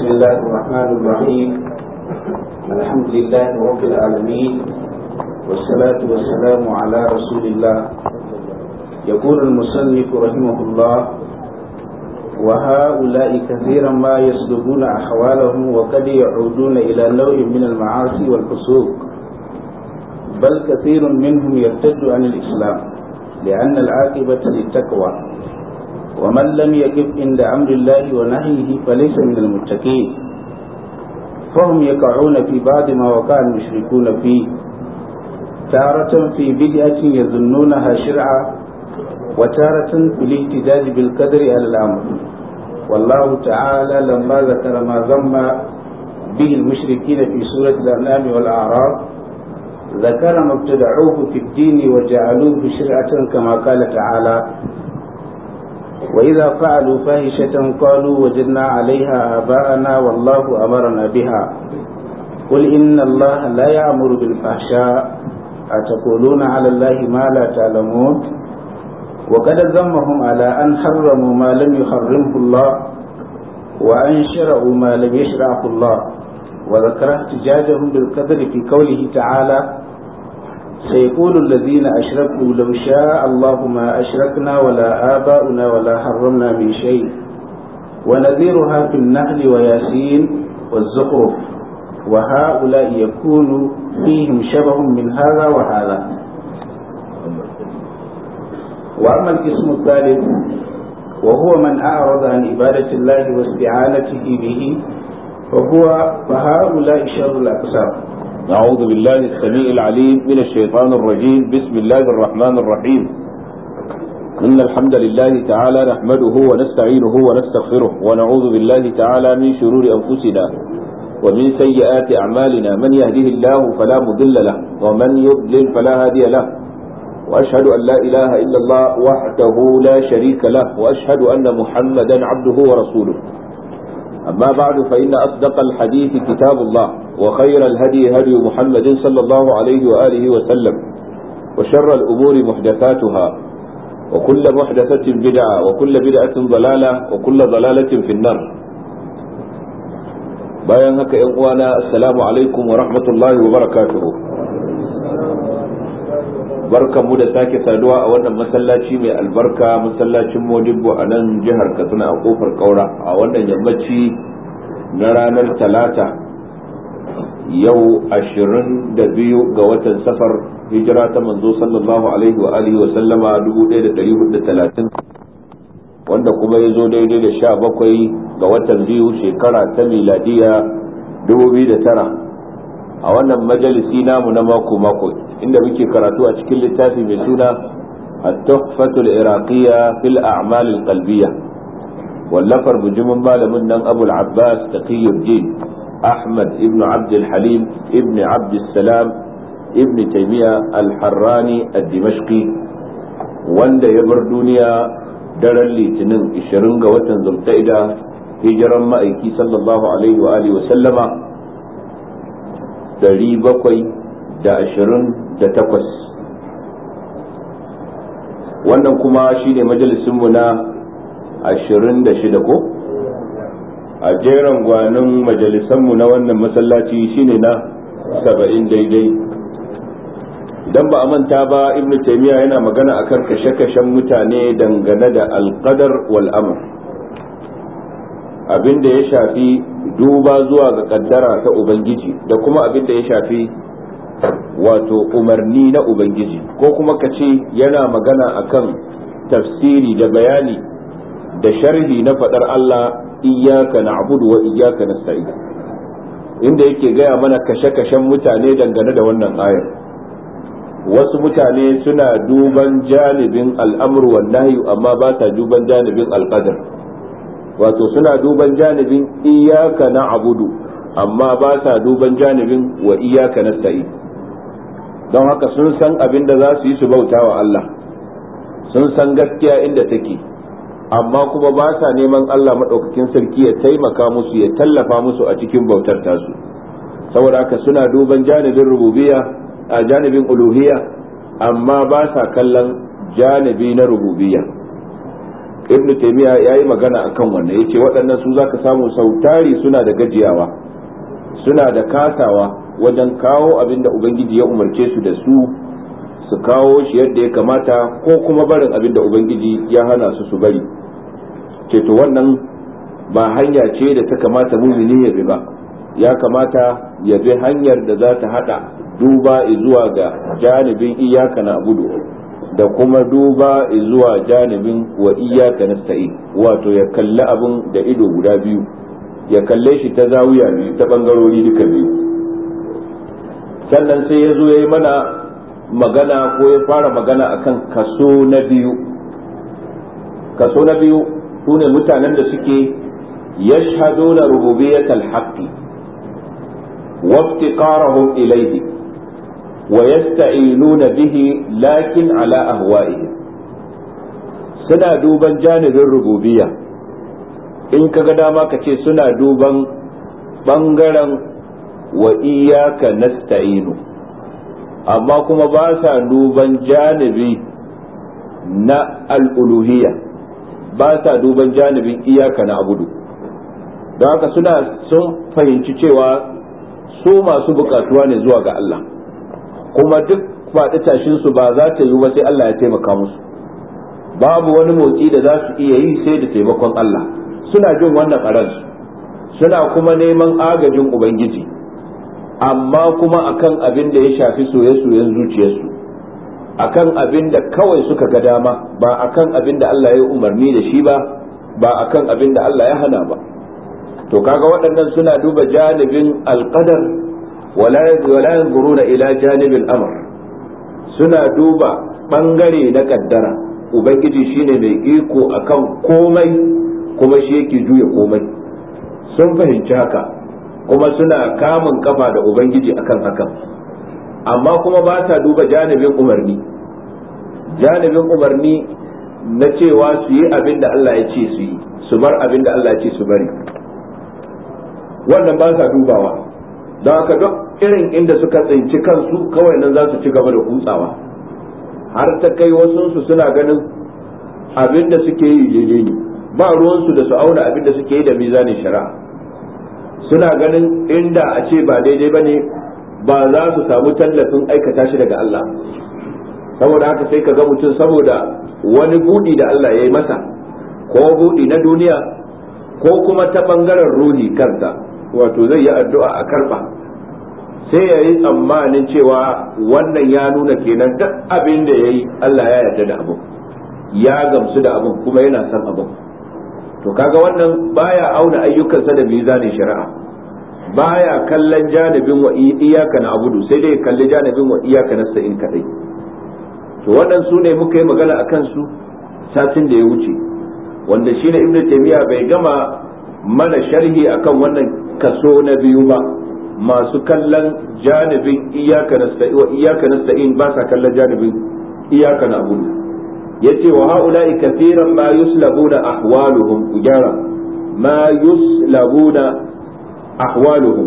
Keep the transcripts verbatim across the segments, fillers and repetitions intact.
بسم الله الرحمن الرحيم. الحمد لله رب العالمين، والصلاة والسلام على رسول الله. يقول المصنف رحمه الله: وهؤلاء كثيرا ما يسلبون أحوالهم وقد يعودون إلى نوع من المعاصي والفسوق، بل كثير منهم يرتد عن الإسلام لأن العاقبة للتقوى، ومن لم يقف عند أمر الله ونهيه فليس من المتقين، فهم يقعون في بعض ما وقع المشركون فيه، تارة في بدعة يظنونها شرعا، وتارة في الاهتداد بالقدر على الأمر. والله تعالى لما ذكر ما ذم به المشركين في سورة الأنعام والأعراف ذكر ما ابتدعوه في الدين وجعلوه شرعة كما قال تعالى: وإذا فعلوا فاحشة قالوا وجدنا عليها آباءنا والله أمرنا بها، قل إن الله لا يأمر بالفحشاء أتقولون على الله ما لا تعلمون. وقد ذمهم على أن حرموا ما لم يحرمه الله وأن شرعوا ما لم يشرعه الله، وذكر احتجاجهم بالقدر في قوله تعالى: سيقول الذين أشركوا لو شاء الله ما أشركنا ولا آباؤنا ولا حرمنا من شيء، ونذيرها في النحل وياسين والزخرف، وهؤلاء يكون فيهم شبه من هذا وهذا. وأما القسم الثالث وهو من أعرض عن عبادة الله واستعانته به فهو فهؤلاء شر الأقسام. أعوذ بالله السميع العليم من الشيطان الرجيم. بسم الله الرحمن الرحيم. إن الحمد لله تعالى نحمده ونستعينه ونستغفره ونعوذ بالله تعالى من شرور أنفسنا ومن سيئات أعمالنا، من يهده الله فلا مضل له ومن يضلل فلا هادي له، وأشهد أن لا إله إلا الله وحده لا شريك له، وأشهد أن محمدا عبده ورسوله. أما بعد، فإن أصدق الحديث كتاب الله، وخير الهدي هدي محمد صلى الله عليه وآله وسلم، وشر الأمور محدثاتها، وكل محدثة بدعة، وكل بدعة ضلالة، وكل ضلالة في النار. bayan haka ‘yan uwana, assalamu alaikum wa rahmatullahi wa barakatuhu. Barkanmu da sake saduwa a wannan masallaci mai albarka, masallacin Modibbo a nan jihar Katsina a kofar Kaura, a wannan yammaci na ranar Talata, yau ashirin da biyu ga watan Safar, hijira ta manzo sallallahu alaihi wa alihi wa sallama dubu ɗaya da ɗari hudu da talatin, wanda kuma ya zo daidai da sha bakwai ga watan biyu shekara ta miladiya dubu biyu da tara, a wannan majalisi namu na mako mako inda muke karatu a cikin littafi mai suna at-tuhfatu al-iraqiyya fil a'mal al-qalbiyya, wallafar bujumin malamin nan Abu al-Abbas Taqiyuddin Ahmad ibn Abd al-Halim ibn Abd al-Salam ibn Taymiyyah al-Harrani ad-Dimashqi, wanda ya bar duniya daren Litinin ishirin ga watan Zulqa'ida, hijiran ma'aiki sallallahu alaihi wa alihi wa sallama dari bakwai da ashirin da takwas. Wannan kuma shine majalisinmu na ashirin da shida ko a jeran gwanin majalisanmu na wannan masallaci shine na saba'in daidai. Idan ba a manta ba, Ibn Taymiyyah yana magana akan kashe-kashen mutane dangane da alqadar wal amr, abin da ya shafi duba zuwa ga kaddara ta Ubangiji da kuma abin da ya shafi wato umarni na Ubangiji, ko kuma ka ce yana magana akan tafsiri da bayani da sharhi na fadar Allah iyyaka na'budu wa iyyaka nasta'in, inda yake gaya mana kashe-kashen mutane dangane da wannan ayar. Wasu mutane suna duban janibin al'amru wan nahyu amma ba sa duban janibin alqadar, wato suna duban janibin iyyaka na'budu amma ba sa duban janibin wa iyyaka nasta'in. Don haka sun san abin da za su yi su bauta wa Allah, sun san gaskiya inda take, amma kuma ba sa neman Allah maɗaukakin sarki ya taimaka musu, ya tallafa musu a cikin bautar tasu. Saboda haka suna duban janibin rububiyya a janibin uluhiyya amma ba sa kallon janibi na rububiyya. ibn taymiya yayi magana akan wannan, yace waɗannan su zaka samu sautari suna da gajiyawa, suna da kasawa wajen kawo abin da ubangiji ya umarce su da su su kawo shi yadda ya kamata, ko kuma barin abin da ubangiji ya hana su su bari. ce to wannan ba hanya ce da ta kamata mumini ya bi ba, ya kamata ya bi hanyar da za ta hada duba zuwa ga janibin iyaka na abudu da kuma duba zuwa janibin wa iyaka nasta'in, wato ya kalli abin da ido guda biyu, ya kalle shi ta zawiya biyu, ta bangarori duka biyu. Sannan sai ya zo ya yi mana magana ko ya fara magana akan kaso na biyu. Kaso na biyu su ne mutanen da suke yashhaduna rububiyyatal haqqi wa iftiqarahum ilayhi wa yasta'inuna bihi lakin ala ahwa'ihim. Suna duban janibin rububiyya, in kaga dama ka ce suna duban bangaren wa iyyaka nasta'inu, amma kuma ba sa duban janibi na al'uluhiyya, ba sa duban janibin iyaka na abudu. don haka suna sun fahimci cewa su masu bukatuwa ne zuwa ga Allah, kuma duk faɗi tashin su ba za ta yi ba sai Allah ya taimaka musu, babu wani motsi da za su iya yi sai da taimakon Allah. Suna jin wannan a ransu, suna kuma neman agajin Ubangiji, amma kuma akan abin da ya shafi soye-soyen zuciyarsu, akan abin da kawai suka ga dama, ba akan abin da Allah ya umarni da shi ba, ba akan abin da Allah ya hana ba. To kaga waɗannan suna duba janibin alqadar wala yanzuruna ila janibil amr, suna duba bangare na kaddara. Ubangiji shine mai iko akan komai, kuma shi yake juya komai. Sun fahimci haka, kuma suna kamun kafa da Ubangiji akan hakan, amma kuma ba sa duba janibin umarni, janibin umarni na cewa su yi abin da Allah ya ce su yi, su bar abin da Allah ya ce su bari. Wannan ba sa dubawa, don haka duk irin inda suka tsinci kansu kawai nan za su ci gaba da kutsawa, har ta kai wasunsu suna ganin abin da suke yi daidai ne, ba ruwansu da su auna abin da suke yi da mizanin shari'a. Suna ganin inda a ce ba daidai ba ne, ba za su samu tallafin aikata shi daga Allah. Saboda haka sai ka ga mutum saboda wani buɗi da Allah ya yi masa, ko buɗi na duniya ko kuma ta ɓangaren ruhi kansa, wato zai yi addu'a a karɓa, sai ya yi tsammanin cewa wannan ya nuna kenan duk abin da ya yi Allah ya yarda da abin, ya gamsu da abin, kuma yana son abin. To kaga wannan baya auna ayyukansa da mizanin shari'a, baya kallon janibin wa iyaka na abudu, sai dai kalli janibin wa iyaka na sa'in kadai. To wannan su ne muka yi magana akan su satin da ya wuce, wanda shine Ibn Taymiyyah bai gama mana sharhi akan wannan kaso na biyu ba, masu kallon janibin iyaka nasta'in wa iyaka nasta'in ba sa kallon janibin iyaka na abudu. yace wa haula'i kathiran ma yuslabuna ahwaluhum, ujara ma yuslabuna ahwaluhum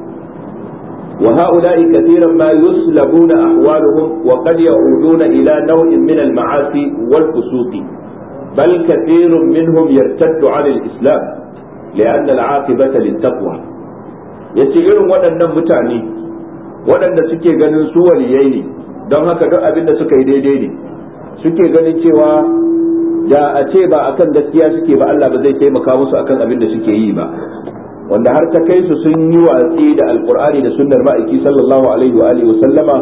wa haula'i kathiran ma yuslabuna ahwaluhum wa qad ya'uduna ila naw'in min al-ma'asi wal fusuq, bal kathirun minhum yartaddu 'ala al-islam li'anna al-'aqibata lit-taqwa. yace irin waɗannan mutane waɗanda suke ganin su waliyai ne, don haka duk abin da suka yi daidai ne, suke ganin cewa da a ce ba akan gaskiya suke ba Allah ba zai taimaka musu akan abin da suke yi ba, wanda har ta kai su sun yi watsi da alkur'ani da sunnar ma'aiki sallallahu alaihi wa alihi wa sallama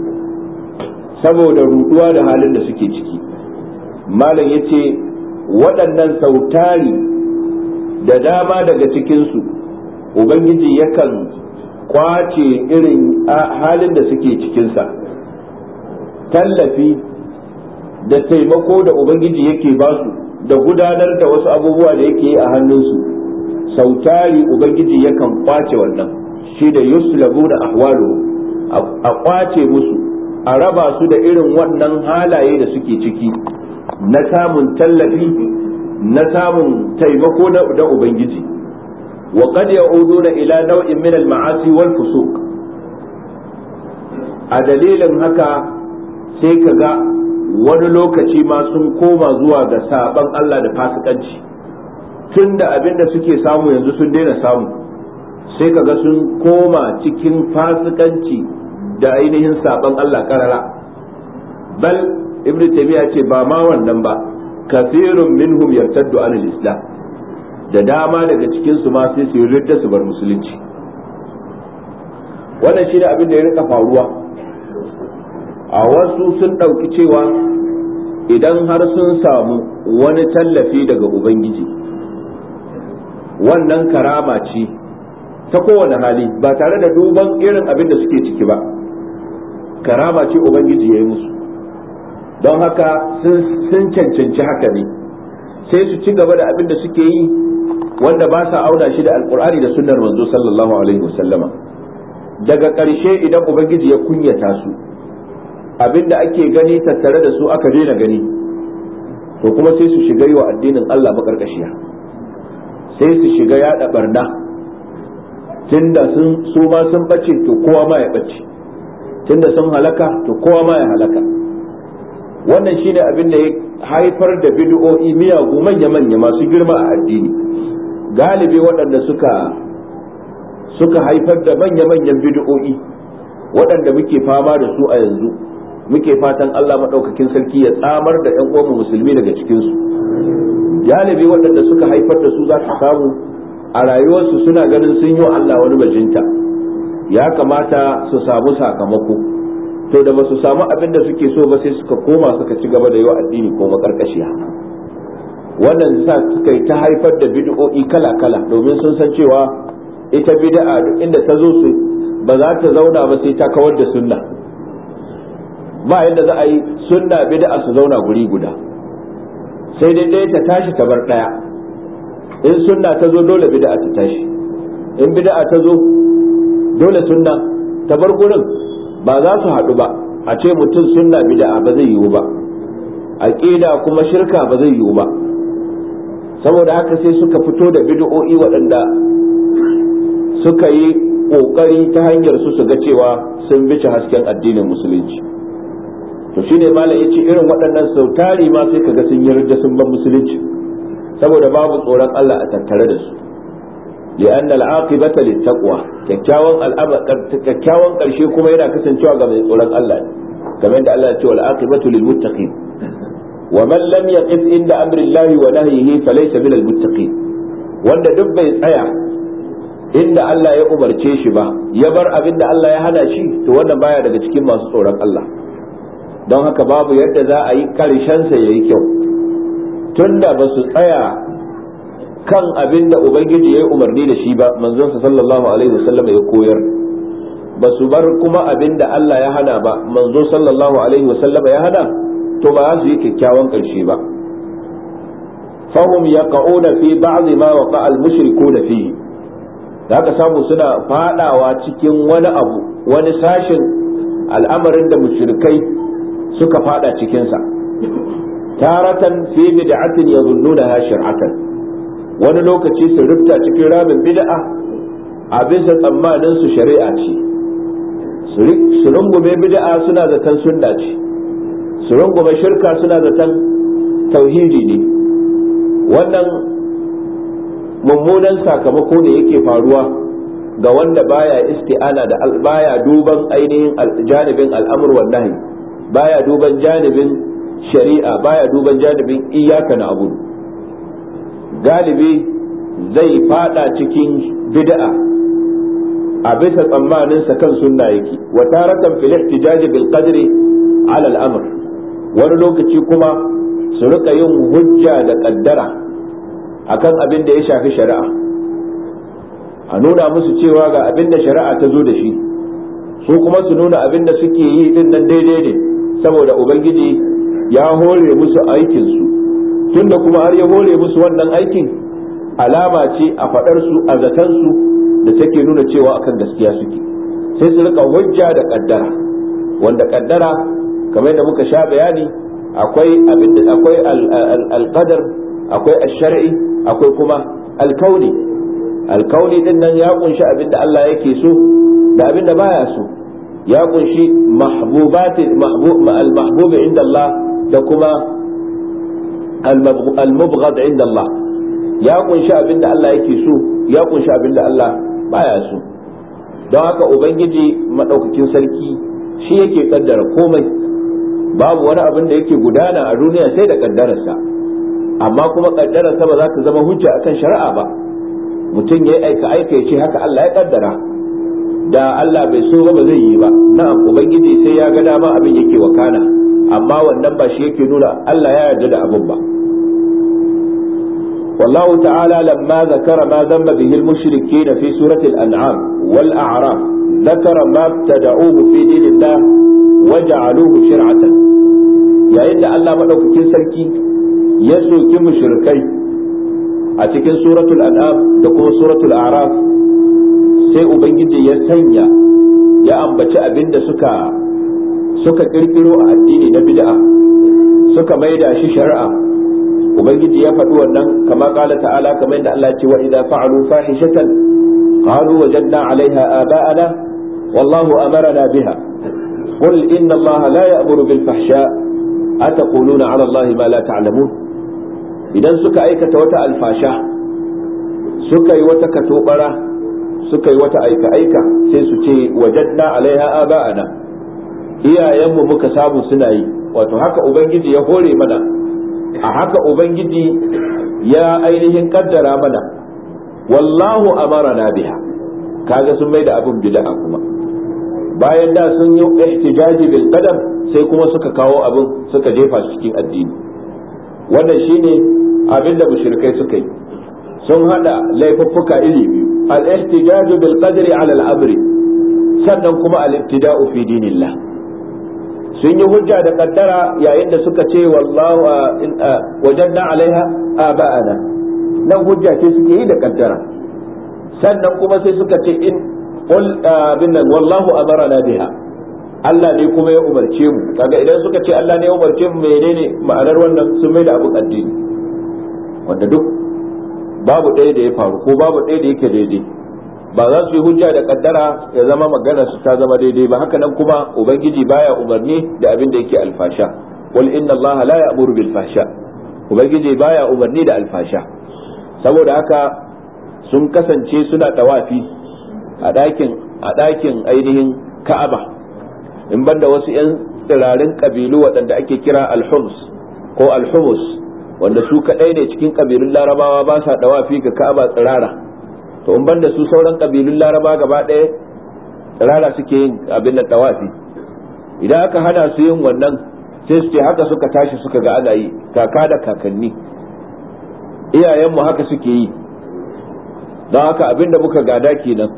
saboda ruduwa da halin da suke ciki. Malam yace waɗannan sautari da dama daga cikin su ubangiji yakan kwace irin halin da suke cikinsa, tallafi da taimako da Ubangiji yake ba su da gudanar da wasu abubuwa da yake yi a hannunsu, sautari Ubangiji yakan kwace wannan, shi da yuslabu da ahwalu, a kwace musu, a raba su da irin wannan halaye da suke ciki na samun tallafi, na samun taimako da Ubangiji. wa qad ya'uduna ila naw'in min al-ma'asi wal fusuq, a dalilin haka sai kaga wani lokaci ma sun koma zuwa ga saban Allah da fasikanci, tunda abinda suke samu yanzu sun daina samu, sai kaga sun koma cikin fasikanci da ainihin saban Allah karara. bal ibnu taymiya ce ba ma wannan ba, kathirun minhum yartaddu an al-islam, da dama daga cikin su ma sai su ridda su bar musulunci. wannan shi ne abin da ya rika faruwa. A wasu sun ɗauki cewa idan har sun samu wani tallafi daga ubangiji, wannan karama ce ta kowane hali, ba tare da duban irin abin da suke ciki ba, karama ce ubangiji ya yi musu, don haka sun cancanci haka ne, sai su ci gaba da abin da suke yi wanda ba sa auna shi da alkur'ani da sunnar manzo sallallahu alaihi wasallama. Daga ƙarshe idan ubangiji ya kunyata su, abin da ake gani tattare da su aka daina gani, to kuma sai su shiga yi wa addinin Allah makarkashiya, sai su shiga yaɗa barna, tunda sun su ma sun bace to kowa ma ya bace, tunda sun halaka to kowa ma ya halaka. wannan shine abin da ya haifar da bid'o'i miyagu manya-manya masu girma a addini. Galibi waɗanda suka suka haifar da manya-manyan bid'o'i waɗanda muke fama da su a yanzu, muke fatan Allah maɗaukakin sarki ya tsamar da ƴan uwanmu musulmi daga cikinsu. Galibi waɗanda suka haifar da su za su samu a rayuwarsu suna ganin sun yi wa Allah wani bajinta, ya kamata su samu sakamako, to da ba su samu abin da suke so ba sai suka koma suka ci gaba da yi wa addini ko makarkashiya. Wannan sa suka yi ta haifar da bid'o'i kala-kala, domin sun san cewa ita bid'a duk inda ta zo su ba za ta zauna ba sai ta kawar da sunna. Ba yadda za a yi sunna bid'a su zauna guri guda, sai dai ɗaya ta tashi ta bar ɗaya. In sunna ta zo dole bid'a ta tashi, in bid'a ta zo dole sunna ta bar gurin. Ba za su haɗu ba, a ce mutum sunna bid'a ba zai yiwu ba, aqida kuma shirka ba zai yiwu ba. Saboda haka sai suka fito da bid'o'i waɗanda suka yi ƙoƙari ta hanyar su su ga cewa sun bice hasken addinin musulunci. To shine malam yace irin waɗannan sautari ma sai kaga sun yarda sun ban musulunci, saboda babu tsoron Allah a tattare da su. لأن العاقبة للتقوى kyakkyawan al'amar kyakkyawan karshe kuma yana kasancewa ga mai tsoron Allah ne, kamar yadda Allah ya ce wal aqibatu lil muttaqin wa man lam yaqif inda amri Allah wa nahyihi falaysa min al muttaqin. Wanda duk bai tsaya inda Allah ya umarce shi ba, ya bar abin da Allah ya hana shi, to wannan baya daga cikin masu tsoron Allah. Don haka babu yadda za a yi karshen sa yayi kyau tunda ba su tsaya kan abin da Ubangiji ya yi umarni da shi ba, manzon sa sallallahu alaihi wasallam ya koyar, ba su bar kuma abin da Allah ya hana ba, manzo sallallahu alaihi wasallam ya hana, to ba za su yi kyakkyawan ƙarshe ba. fahum yaqa'una fi ba'd ma waqa'a al-mushrikuna fihi, da haka samu suna fadawa cikin wani abu, wani sashin al'amarin da mushrikai suka fada cikin sa. taratan fi bid'atin yadhunnunaha shar'atan, wani lokaci su rufta cikin ramin bid'a a bisa tsammanin su shari'a ce, su rungume bid'a suna zaton sunna ce, su rungume shirka suna zaton tauhidi ne. Wannan mummunan sakamako ne yake faruwa ga wanda baya isti'ana da baya duban ainihin janibin al'amur wan nahi, baya duban janibin shari'a, baya duban janibin iyyaka na'budu. Galibi zai fada cikin bid'a a bisa tsammaninsa kan sunna yake, wa taratan fil ihtijaj bil qadri ala al amr, wani lokaci kuma su rika yin hujja da kaddara akan abin da ya shafi shari'a, a nuna musu cewa ga abin da shari'a ta zo da shi, su kuma su nuna abin da suke yi din nan daidai ne, saboda ubangiji ya hore musu aikin su. Tunda kuma har ya hore musu wannan aikin, alama ce a faɗar su, a zaton su da take nuna cewa akan gaskiya suke, sai su rika hujja da kaddara, wanda kaddara kamar da muka sha bayani akwai abin da akwai al-qadar, akwai ash-shar'i, akwai kuma al-kauni. Al-kauni din nan ya kunshi abin da Allah yake so da abin da baya so, ya kunshi mahbubat al-mahbub inda Allah da kuma al-mubghad inda Allah, ya kunshi abinda Allah yake so, ya kunshi abinda Allah baya so. don haka ubangiji madaukakin sarki shi yake kaddara komai, babu wani abin da yake gudana a duniya sai da kaddararsa, amma kuma kaddararsa ba za ta zama hujja akan shari'a ba. mutum ya aika aika ya ce haka Allah ya kaddara, da Allah bai so ba ba zai yi ba. na'am, ubangiji sai ya ga dama abin yake wakana, amma wannan ba shi yake nuna Allah ya yarda da abin ba. والله تعالى لما ذكر ما ذم به المشركين في سورة الأنعام والأعراف ذكر ما ابتدعوه في دين الله وجعلوه شرعة. يا إن الله مدوكين سركي يسوك مشركي أتكن سورة الأنعام تكون سورة الأعراف sai ubangiji ya sanya ya ambaci abin da suka suka kirkiro a addini na bid'a suka maida shi shari'a. ubangiji ya faɗi wannan kama qala ta'ala, kamar yadda Allah ya ce wa idza fa'alu fahishatan qalu wajadna 'alayha aba'ana wallahu amarna biha qul inna Allah la ya'muru bil fahsha ataquluna 'ala Allah ma la ta'lamun. idan suka aikata wata alfasha, suka yi wata katobara, suka yi wata aika aika, sai su ce wajadna 'alayha aba'ana, iyayenmu muka samu suna yi. wato haka ubangiji ya hore mana, a haka ubangiji ya ainihin kaddara mana, wallahu amarana biha. kaga sun mai da abin bid'a kuma, bayan da sun yi ihtijaji bil qadar sai kuma suka kawo abin suka jefa shi cikin addini. wannan shine abin da mushrikai suka yi, sun hada laifuffuka iri biyu, al ihtijaju bil qadri ala al amri, sannan kuma al ibtida'u fi dinillah. sun yi hujja da kaddara yayin da suka ce wallahu wajadna alaiha aba'ana, nan hujja ce suke yi da kaddara. sannan kuma sai suka ce in qul bin wallahu amarna biha, Allah ne kuma ya umarce mu. kaga idan suka ce Allah ne ya umarce mu, menene ma'anar wannan? sun mai da abun addini, wanda duk babu ɗaya da ya faru ko babu ɗaya da yake daidai. ba za su yi hujja da kaddara ya zama magana su ta zama daidai ba. haka nan kuma ubangiji baya umarni da abin da yake alfasha, wal inna Allah la ya'muru bil fahsha, ubangiji baya umarni da alfasha. saboda haka sun kasance suna tawafi a dakin a dakin ainihin Ka'aba, in banda wasu yan tsirarin kabilu waɗanda ake kira al-Hums ko al-Humus, wanda su kadai ne cikin kabilun Larabawa ba sa tawafi ga Ka'aba tsirara. to in banda su sauran kabilun Laraba gaba ɗaya rara suke yin abin da tawafi. idan aka hana su yin wannan, sai su ce haka suka tashi suka ga ana yi, kaka da kakanni, iyayenmu haka suke yi, don haka abin da muka gada kenan.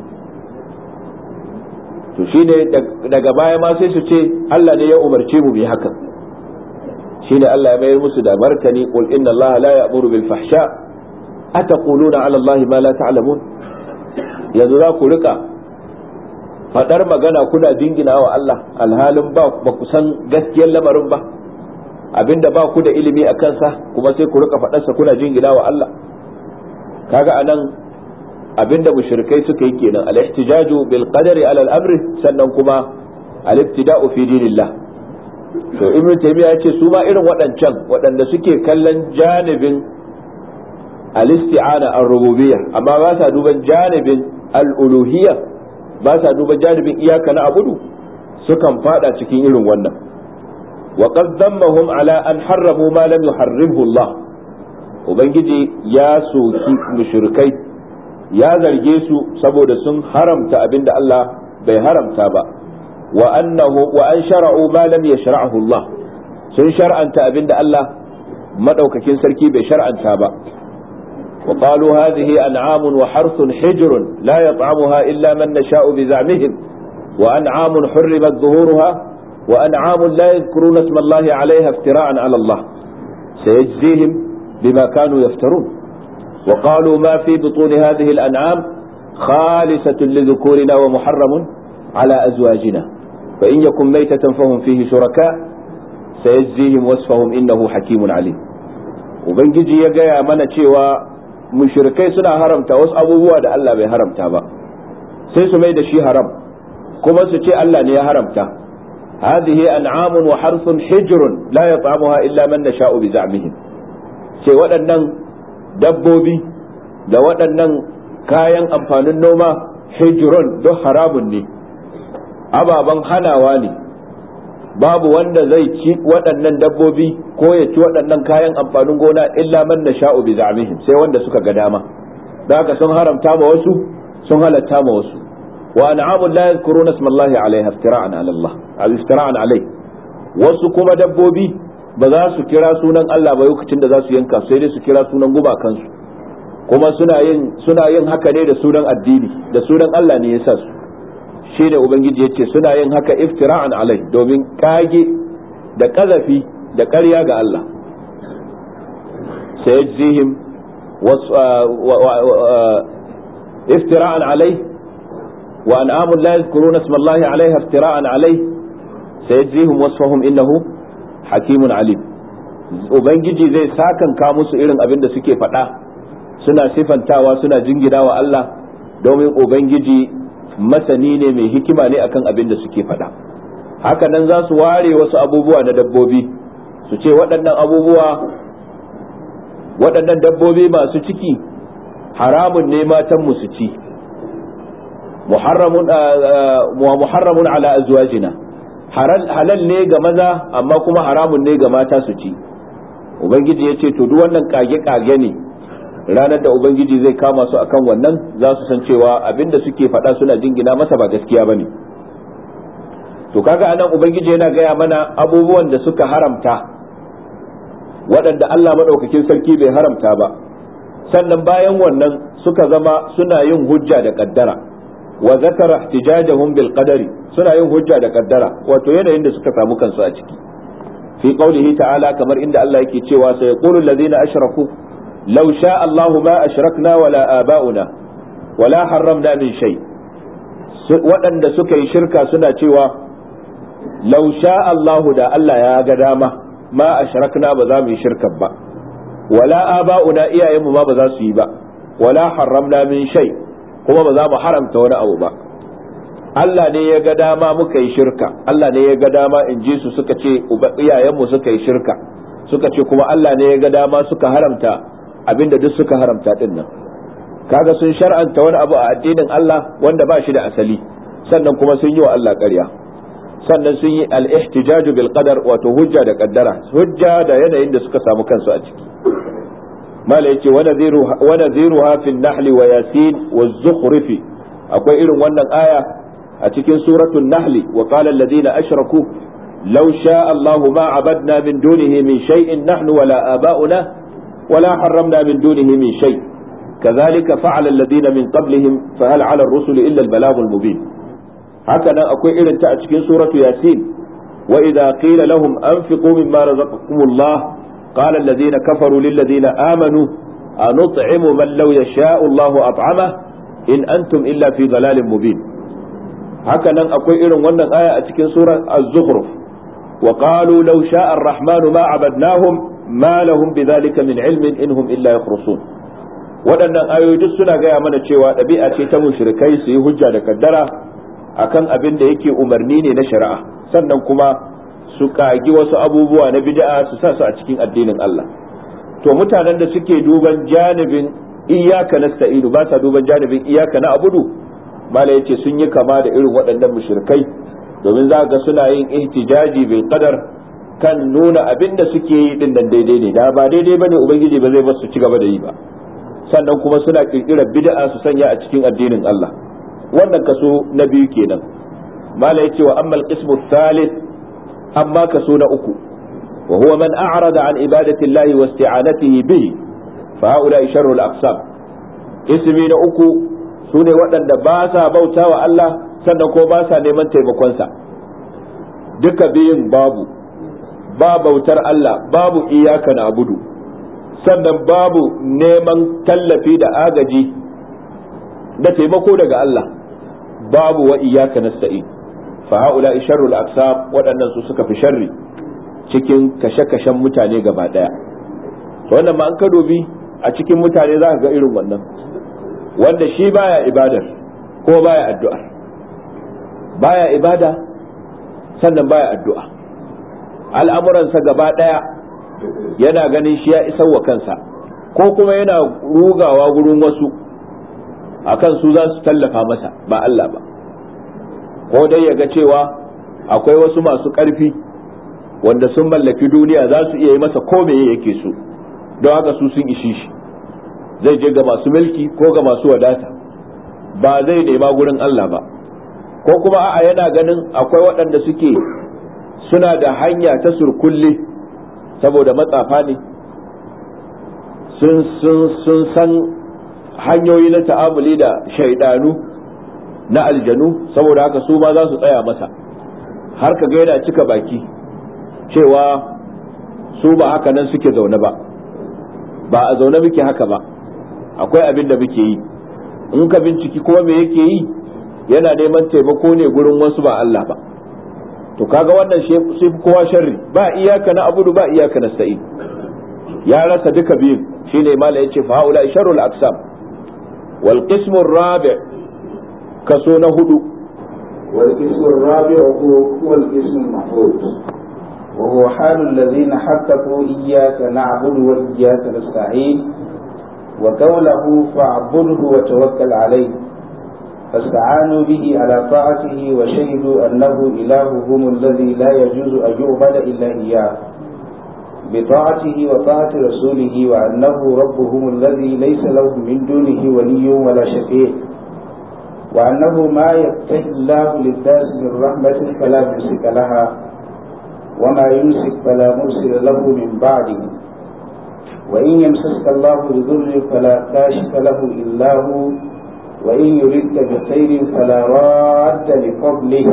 to shine daga baya ma sai su ce Allah ne ya umarce mu bi haka. shine Allah ya mayar musu da martani, qul inna Allah la ya'muru bil fahsha ataquluna 'ala Allah ma la ta'lamun. yanzu za ku rika fadar magana kuna dingina wa Allah alhalin ba ba ku san gaskiyar lamarin ba, abinda ba ku da ilimi a kansa kuma sai ku rika fadarsa kuna dingina wa Allah. kaga anan abinda mushrikai suka yi kenan, al-ihtijaju bil qadari ala al-amri, sannan kuma al-ibtida'u fi dinillah. to ibnu taymiya yace su ma irin waɗancan waɗanda suke kallon janibin al-isti'ana ar-rububiyya, amma ba sa duban janibin al-uluhiyya, ba sa duban janibin iyaka na abudu, sukan fada cikin irin wannan. wa qad dhammahum ala an harramu ma lam yuharrimhu Allah, ubangiji ya soki mushrikai, ya zarge su saboda sun haramta abinda Allah bai haramta ba. wa annahu wa an shara'u ma lam yashra'hu Allah, sun shar'anta abinda Allah madaukakin sarki bai shar'anta ba. وقالوا هذه أنعام وحرث حجر لا يطعمها إلا من نشاء بزعمهم وأنعام حرمت ظهورها وأنعام لا يذكرون اسم الله عليها افتراء على الله سيجزيهم بما كانوا يفترون. وقالوا ما في بطون هذه الأنعام خالصة لذكورنا ومحرم على أزواجنا فإن يكن ميتة فهم فيه شركاء سيجزيهم وصفهم إنه حكيم عليم. وبنجي يجي أمانة شيء mushrikai suna haramta wasu abubuwa da Allah bai haramta ba, sai su mai da shi haram kuma su ce Allah ne ya haramta, hadhihi an'amun wa harthun hijrun la yat'amuha illa man nasha'u bi za'mihim ce waɗannan dabbobi da waɗannan kayan amfanin noma hijrun duk haramun ne, ababen hanawa ne, babu wanda zai ci waɗannan dabbobi ko ya ci waɗannan kayan amfanin gona illa man nasha'u bi za'mihim, sai wanda suka ga dama. da haka sun haramta ma wasu sun halatta ma wasu. wa an'amun la yadhkuruna ismallahi alaiha iftira'an ala Allah al-iftira'an alai, wasu kuma dabbobi ba za su kira sunan Allah ba lokacin da za su yanka, sai dai su kira sunan gumakansu, kuma suna yin suna yin haka ne da sunan addini, da sunan Allah ne yasa su. shi ne ubangiji yace suna yin haka iftira'an alai, domin kage da kazafi da ƙarya ga Allah. sayajzihim iftira'an alai wa an'amun la yadhkuruna ismallahi alaiha iftira'an alai sayajzihim wasfahum innahu hakimun alim. ubangiji zai sakanka musu irin abin da suke faɗa, suna sifantawa suna jinginawa Allah, domin ubangiji masani ne mai hikima ne akan abin da suke faɗa. haka nan za su ware wasu abubuwa na dabbobi su ce waɗannan abubuwa waɗannan dabbobi masu ciki haramun ne matan mu su ci, muharramun muharramun ala azwajina, halal ne ga maza amma kuma haramun ne ga mata su ci. ubangiji ya ce to duk wannan kage-kage ne, ranar da ubangiji zai kama su akan wannan za su san cewa abinda suke faɗa suna jingina masa ba gaskiya bane. to kaga anan ubangiji yana gaya mana abubuwan da suka haramta waɗanda Allah madaukakin sarki bai haramta ba, sannan bayan wannan suka zama suna yin hujja da kaddara, wa zakara ihtijajahum bil qadari, suna yin hujja da kaddara, wato yanayin da suka samu kansu a ciki. fi qaulihi ta'ala, kamar inda Allah yake cewa sai yaqulu alladhina ashraku law sha'a Allahu ma ashrakna wala aba'una wala harramna min shay. waɗanda suka yi shirka suna cewa law sha'a Allahu, da Allah ya ga dama, ma ashrakna, ba za mu yi shirkan ba, wala aba'una, iyayenmu ma ba za su yi ba, wala harramna min shay, kuma ba za mu haramta wani abu ba. Allah ne ya ga dama muka yi shirka, Allah ne ya ga dama, in ji su suka ce iyayenmu suka yi shirka, suka ce kuma Allah ne ya ga dama suka haramta abinda duk suka haramta din nan. kaga sun shar'anta wani abu a addinin Allah wanda ba shi da asali, sannan kuma sun yi wa Allah ƙarya, sannan sun yi al-ihtijaju bil qadar, wato hujja da kaddara, hujja da yanayin da suka samu kansu a ciki. mala yace wa nadhiruha fi an-nahl wa yasin wa az-zukhruf, akwai irin wannan aya a cikin suratul nahl, wa qala alladhina ashraku law sha'a Allahu ma abadna min dunihi min shay'in nahnu wala aba'una wala harramna min dunihi min shay' kadhalika fa'ala alladhina min qablihim fa hal 'ala ar-rusuli illa al-balagh al-mubin. haka nan akwai irin ta a cikin suratul yasin, wa idha qila lahum anfiqu mimma razaqakumullah qala alladhina kafaru lil ladina amanu anut'imu man law yasha'u Allahu at'amahu in antum illa fi dalalin mubin. haka nan akwai irin wannan aya a cikin surar az-zukhruf, wa qalu law sha'a ar-rahmanu ma abadnahum ma lahum bidhalika min ilmin inhum illa yakhrusun. waɗannan ayoyi duk suna gaya mana cewa ɗabi'a ce ta mushrikai su yi hujja da kaddara akan abin da yake umarni ne na shari'a, sannan kuma su kagi wasu abubuwa na bid'a su sa su a cikin addinin Allah. to mutanen da suke duban janibin iyyaka nasta'inu, ba sa duban janibin iyyaka na'budu, mala yace sun yi kama da irin waɗannan mushrikai, domin za ga suna yin ihtijaji bil qadar kan nuna abin da suke yi din nan daidai ne, da ba daidai bane ubangiji ba zai bar su ci gaba da yi ba. sannan kuma suna kirkirar bid'a su sanya a cikin addinin Allah. wannan kaso na biyu kenan. mala yace wa amma al-qismu thalith, amma kaso na uku, wa huwa man a'rada an ibadati Allah wa isti'anatihi bihi fa haula sharrul aqsam. ismi na uku sune waɗanda ba sa bautawa Allah sannan ko ba sa neman taimakon sa. duka biyun babu, ba bautar Allah, babu iyyaka na'budu, sannan babu neman tallafi da agaji da taimako daga Allah, babu wa iyyaka nasta'in. fa haula sharrul aqsam, waɗannan su suka fi sharri cikin kashe-kashen mutane gaba daya. to wannan ma an ka dubi a cikin mutane za ka ga irin wannan, wanda shi baya ibadar ko baya addu'ar, baya ibada sannan baya addu'a, al'amuransa gaba ɗaya yana ganin shi ya isar wa kansa, ko kuma yana rugawa gurin wasu akan su za su tallafa masa ba Allah ba, ko dai ya ga cewa akwai wasu masu ƙarfi wanda sun mallaki duniya za su iya yi masa ko meye yake so, don haka su sun ishi shi, zai je ga masu mulki ko ga masu wadata, ba zai nema gurin Allah ba. Ko kuma a'a yana ganin akwai waɗanda suke suna da hanya ta surkulle saboda matsafa ne, sun sun san hanyoyi na ta'amuli da shaidanu na aljanu, saboda haka su ma za su tsaya masa, har ka ga yana cika baki cewa su ba haka nan suke zaune ba, ba a zaune muke haka ba, akwai abin da muke yi. In ka binciki kuma me yake yi, yana neman taimako ne gurin wasu ba Allah ba. To kaga wannan shi kowa sharri, ba iyaka na abudu ba iyaka na sa'i, ya rasa duka biyun. Shine mala yace fa haula sharrul aqsam. Wal qismu ar-rabi' kaso na hudu, wal qismu ar-rabi' huwa al-qismu al-mahfuz wa huwa halul ladhina haqqaqu iyyaka na'budu wa iyyaka nasta'in wa qawluhu fa'budhu wa tawakkal alayhi فاستعانوا به على طاعته وشهدوا أنه إلههم الذي لا يجوز أن يعبد إلا إياه بطاعته وطاعة رسوله وأنه ربهم الذي ليس له من دونه ولي ولا شفيع وأنه ما يفتح الله للناس من رحمة فلا ممسك لها وما يمسك فلا مرسل له من بعده وإن يمسسك الله بضر فلا كاشف له إلا هو وإن يردك بخير فلا راد لفضله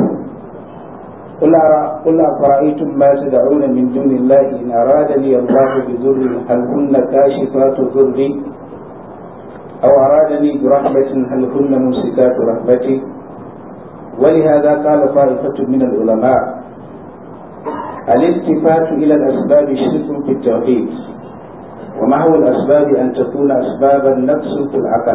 قل أفرأيتم ما تدعون من دون الله إن أرادني الله بضر هل هن كاشفات ضري أو أرادني برحمة هل هن ممسكات رحمتي ولهذا قال طائفة من العلماء الالتفات إلى الأسباب شرك في التوحيد ومحو الأسباب أن تكون أسبابا نقص في العقل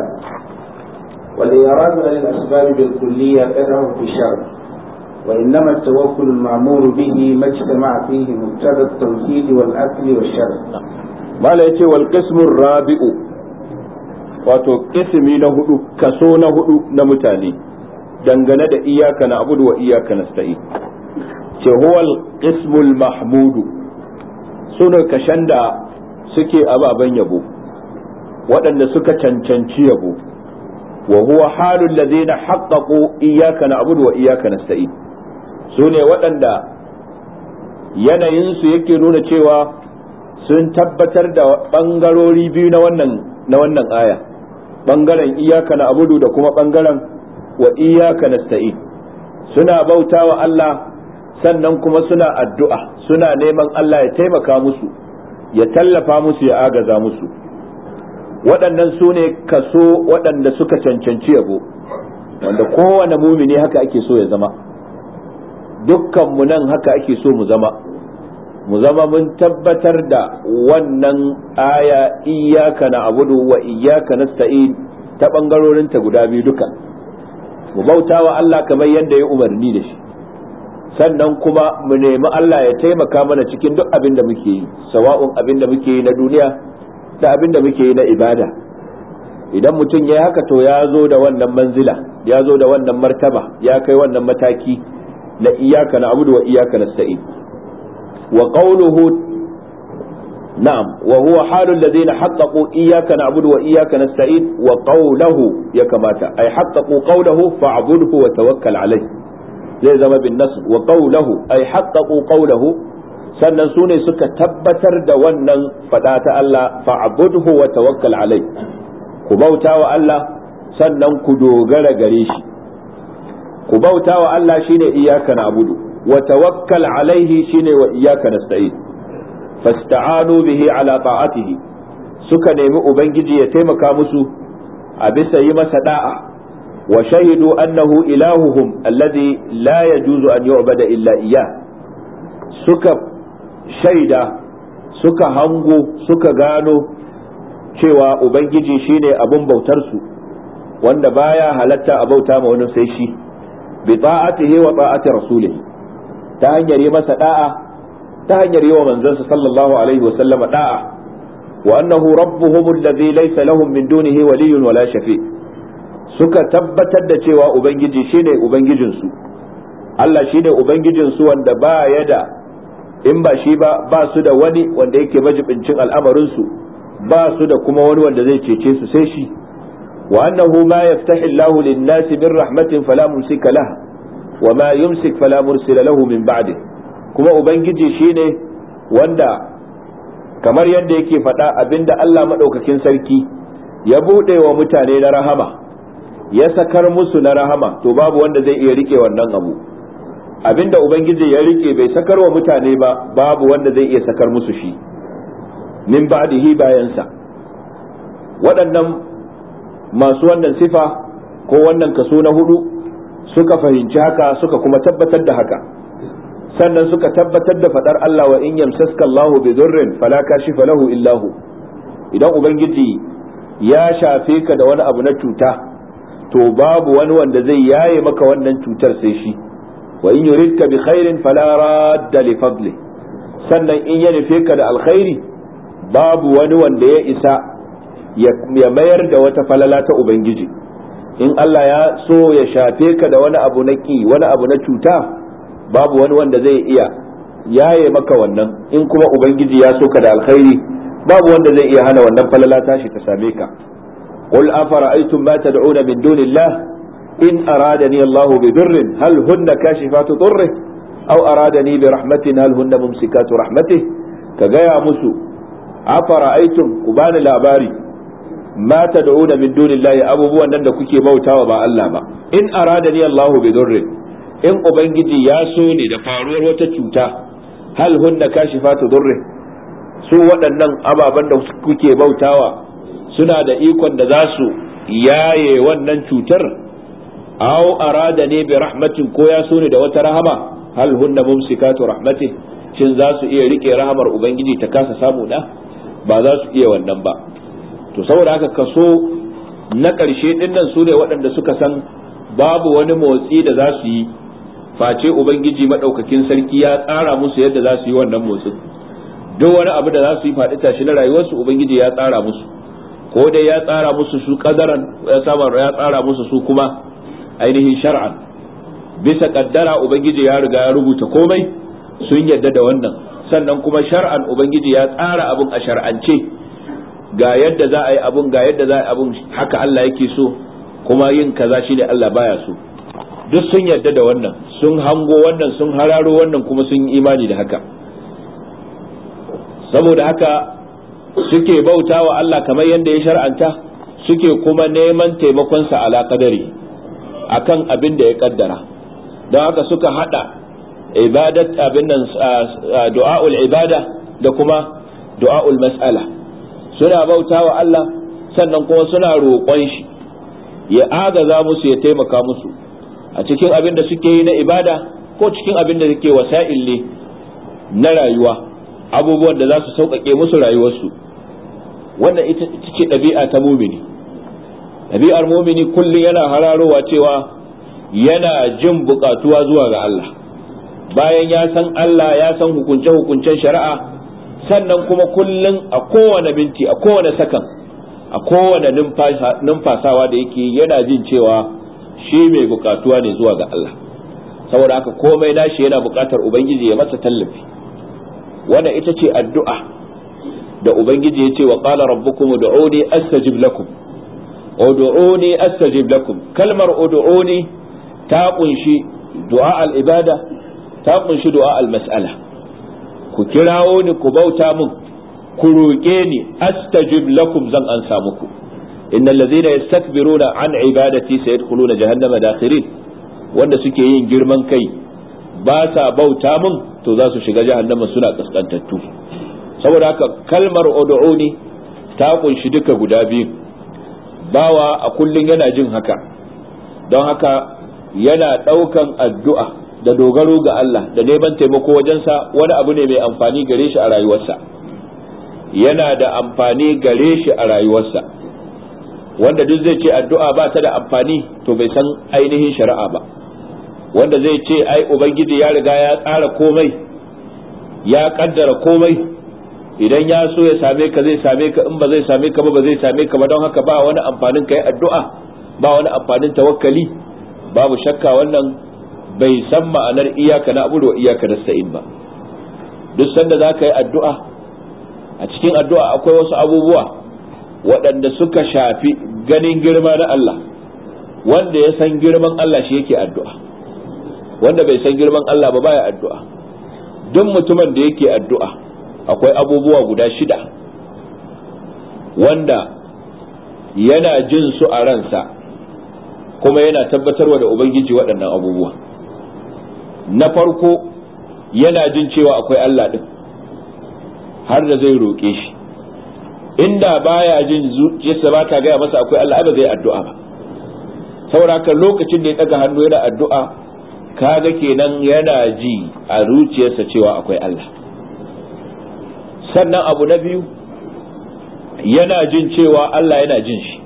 والإيراد عن الأسباب بالكلية كره في الشرع وإنما التوكل المأمور به ما اجتمع فيه مقتضى التوحيد والعقل والشرع. ما لا يتي والقسم الرابع wato kismi na hudu, kaso na hudu na mutane dangane da iyaka na abudu wa iyaka nasta'in, ce huwal qismul mahmudu, sune kashan da suke ababen yabo waɗanda suka cancanci yabo, wa huwa halul ladina haqqaqu iyyaka na'budu wa iyyaka nasta'in, sune waɗanda yanayin su yake nuna cewa sun tabbatar da bangarori biyu na wannan na wannan aya, bangaren iyyaka na'budu da kuma bangaren wa iyyaka nasta'in. Suna bautawa Allah sannan kuma suna addu'a, suna neman Allah ya taimaka musu, ya tallafa musu, ya agaza musu. Waɗannan su ne kaso waɗanda suka cancanci yabo, wanda kowane mumini haka ake so ya zama, dukkanmu nan haka ake so mu zama, mu zama mun tabbatar da wannan aya iyyaka na'budu wa iyyaka nasta'in ta ɓangarorinta guda biyu duka, mu bauta wa Allah kamar yadda ya umarni da shi, sannan kuma mu nemi Allah ya taimaka mana cikin duk abin da muke yi, sawa'un abin da muke yi na duniya da abin da muke yi na ibada. Idan mutum ya haka to ya zo da wannan manzila, ya zo da wannan martaba, ya kai wannan mataki na iyyaka na'budu wa iyyaka nasta'in. wa qawluhu na'am wa huwa halul ladina haqqaqu iyyaka na'budu wa iyyaka nasta'in, wa qawluhu ya kamata ay haqqaqu qawluhu fa'budhu wa tawakkal alayhi, zai zama bin nasb. wa qawluhu ay haqqaqu qawluhu, sannan su ne suka tabbatar da wannan fada ta Allah fa'budhu wa tawakkal alai, ku bauta wa Allah sannan ku dogara gare shi. Ku bauta wa Allah shine iyyaka na'budu, wa tawakkal alaihi shine wa iyyaka nasta'in. Fasta'anu bihi ala ta'atihi, suka nemi ubangiji ya taimaka musu a bisa yi masa da'a, wa shahidu annahu ilahuhum alladhi la yajuzu an yu'bada illa iyyah, suka shaida, suka hango, suka gano cewa ubangiji shine abun bautar su wanda baya halatta a bauta ma wani sai shi, bi ta'atihi wa ta'ati rasulih, ta hanyar yi masa da'a ta hanyar yi wa manzansa sallallahu alaihi wa sallama da'a wa annahu rabbuhum alladhi laysa lahum min dunihi waliyyun wala shafi suka tabbatar da cewa ubangiji shine ubangijinsu Allah shine ubangijinsu wanda ba ya da in ba shi ba ba su da wani wanda yake majibincin al'amarinsu ba su da kuma wani wanda zai cece su sai shi wa annahu ma yaftahi Allahu lin-nasi min rahmatin fala mumsika laha wa ma yumsik fala mursila lahu min ba'di kuma ubangiji shine wanda kamar yadda yake faɗa abinda Allah madaukakin sarki ya bude wa mutane na rahama ya sakar musu na rahama to babu wanda zai iya rike wannan abu abinda ubangiji ya rike bai sakar wa mutane ba babu wanda zai iya sakar musu shi min ba'dihi bayansa waɗannan masu wannan sifa ko wannan kaso na hudu suka fahimci haka suka kuma tabbatar da haka sannan suka tabbatar da fadar Allah wa in yamsaska Allahu bi dhurrin fala kashifa lahu illa hu idan ubangiji ya shafe ka da wani abu na cuta to babu wani wanda zai yaye maka wannan cutar sai shi wa in yuridka bi khairin fala radda li fadli sannan in ya nufe ka da alkhairi babu wani wanda ya isa ya mayar da wata falala ta ubangiji in Allah ya so ya shafe ka da wani abu na ki wani abu na cuta babu wani wanda zai iya yaye maka wannan in kuma ubangiji ya so ka da alkhairi babu wanda zai iya hana wannan falala tashi ta same ka qul afara'aytum ma tad'una min dunillah in aradani Allah bi durrin hal hunna kashifatu durri aw aradani bi rahmatin hal hunna mumsikatu rahmatih ka gaya musu afara'aytum ku bani labari ma tad'una min dunillahi abubuwan nan da kuke bautawa ba Allah ba in aradani Allah bi durrin in ubangiji ya so ne da faruwar wata cuta hal hunna kashifatu durri su waɗannan ababen da kuke bautawa suna da ikon da za su yaye wannan cutar aw aradani bi rahmatin ko ya so ne da wata rahama hal hunna mumsikatu rahmatih shin za su iya rike rahamar ubangiji ta kasa samu da ba za su iya wannan ba to saboda haka kaso na ƙarshe ɗin nan su ne waɗanda suka san babu wani motsi da za su yi face ubangiji maɗaukakin sarki ya tsara musu yadda za su yi wannan motsin duk wani abu da za su yi faɗi tashi na rayuwarsu ubangiji ya tsara musu ko dai ya tsara musu su ƙadaran ya tsara musu su kuma ainihin shar'an bisa ƙaddara ubangiji ya riga ya rubuta komai sun yadda da wannan sannan kuma shar'an ubangiji ya tsara abin a shar'ance ga yadda za a yi abun ga yadda za a yi abun haka Allah yake so kuma yin kaza shine Allah baya so duk sun yarda da wannan sun hango wannan sun hararo wannan kuma sun yi imani da haka saboda haka suke bautawa Allah kamar yadda ya shar'anta suke kuma neman taimakon sa ala qadari akan abin da ya kaddara don haka suka hada ibadat abin nan du'aul ibada da kuma du'aul mas'ala suna bauta wa Allah sannan kuma suna roƙon shi ya agaza musu ya taimaka musu a cikin abin da suke yi na ibada ko cikin abin da suke wasa'il ne na rayuwa abubuwan da za su sauƙaƙe musu rayuwarsu wannan ita ce ɗabi'a ta mumini ɗabi'ar mumini kullum yana hararowa cewa yana jin buƙatuwa zuwa ga Allah bayan ya san Allah ya san hukunce-hukuncen shari'a sannan kuma kullum a kowane minti a kowane sakan a kowane numfasawa da yake yana jin cewa shi mai bukatuwa ne zuwa ga Allah saboda haka komai nashi yana bukatar ubangiji ya masa tallafi wannan ita ce addu'a da ubangiji ya ce wa qala rabbukum ud'uni astajib lakum ud'uni astajib lakum kalmar ud'uni ta kunshi du'a al-ibada ta kunshi du'a al-mas'ala ku kirawo ni ku bauta min ku roƙe ni astajib lakum zan ansa muku innal ladhina yastakbiruna an ibadati sayadkhuluna jahannama dakhirin wanda suke yin girman kai ba sa bauta min to za su shiga jahannama suna kaskantattu saboda haka kalmar ud'uni ta kunshi duka guda biyu bawa a kullun yana jin haka don haka yana daukan addu'a da dogaro ga Allah da neman taimako wajensa wani abu ne mai amfani gare shi a rayuwarsa yana da amfani gare shi a rayuwarsa wanda duk zai ce addu'a ba ta da amfani to bai san ainihin shari'a ba wanda zai ce ai ubangiji ya riga ya tsara komai, ya kaddara komai, idan ya so ya same ka zai same ka, in ba zai same ka ba ba zai same ka ba, don haka ba wani amfanin kai addu'a, ba wani amfanin tawakkali. Babu shakka wannan bai san ma'anar iyaka na abudu wa iyaka nasta'in ba. Duk sanda za ka yi addu'a, a cikin addu'a akwai wasu abubuwa waɗanda suka shafi ganin girma na Allah. Wanda ya san girman Allah shi yake addu'a, wanda bai san girman Allah ba baya addu'a. Duk mutumin da yake addu'a akwai abubuwa guda shida wanda yana jin su a ransa kuma yana tabbatarwa da Ubangiji waɗannan abubuwa. Na farko, yana jin cewa akwai Allah ɗin har da zai roƙe shi. Inda baya jin zuciyarsa ba ta gaya masa akwai Allah, ba zai addu'a ba. Saboda haka lokacin da ya ɗaga hannu yana addu'a, kaga kenan yana ji a zuciyarsa cewa akwai Allah. Sannan abu na biyu, yana jin cewa Allah yana jin shi,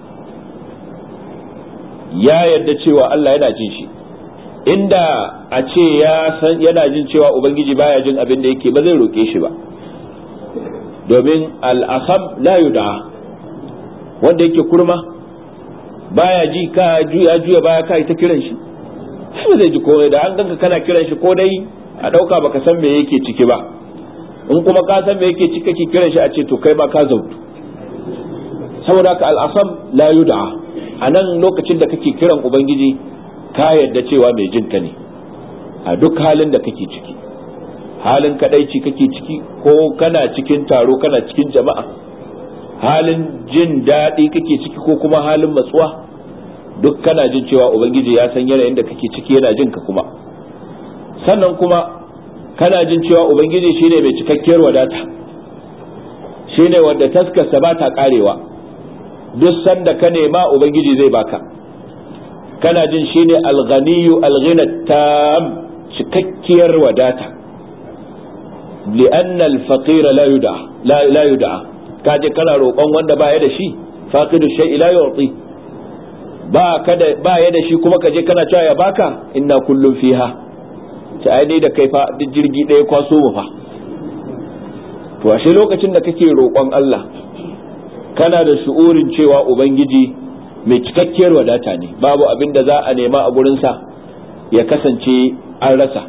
ya yarda cewa Allah yana jin shi. Inda a ce ya san yana jin cewa Ubangiji baya jin abin da yake, ba zai roƙe shi ba, domin al'asam la yuda'a, wanda yake kurma baya ji, ka juya juya baya kai ta kiran shi, ba zai ji komai. Da an ganka kana kiran shi, ko dai a ɗauka baka san me yake ciki ba, in kuma ka san me yake ciki kake kiran shi, a ce to kai ba ka zautu. Saboda ka al'asam la yuda'a, a nan lokacin da kake kiran Ubangiji ka yarda cewa mai jinka ne a duk halin da kake ciki, halin kadaici kake ciki ko kana cikin taro, kana cikin jama'a, halin jin daɗi kake ciki ko kuma halin matsuwa, duk kana jin cewa Ubangiji ya san yanayin da kake ciki, yana jinka kuma. Sannan kuma kana jin cewa Ubangiji shine mai cikakkiyar wadata, shine wanda taskarsa ba ta karewa, duk sanda ka nema Ubangiji zai baka. Kana jin shine al-ghaniyyu al-ghina tam, cikakkiyar wadata. li'anna al-faqira la yud'a la la yud'a, kaje kana roƙon wanda baya da shi, faqidu shay'i la yu'ti, ba kada baya da shi kuma kaje kana cewa ya baka. Inna kullun fiha, ta ai dai da kai fa duk jirgi ɗaya kwaso mu fa. To ashe lokacin da kake roƙon Allah, kana da shu'urin cewa Ubangiji mai cikakkiyar wadata ne, babu abin da za a nema a gurinsa ya kasance an rasa.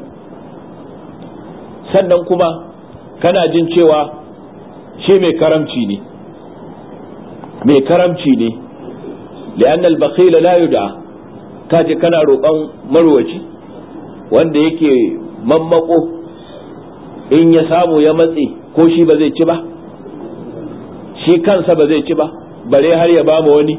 Sannan kuma kana jin cewa shi mai karamci ne, mai karamci ne, li'anna al-bakhila la yud'a, kaje kana roƙon marwaci wanda yake mammako, in ya samu ya matse, ko shi ba zai ci ba, shi kansa ba zai ci ba, bare har ya ba mu wani.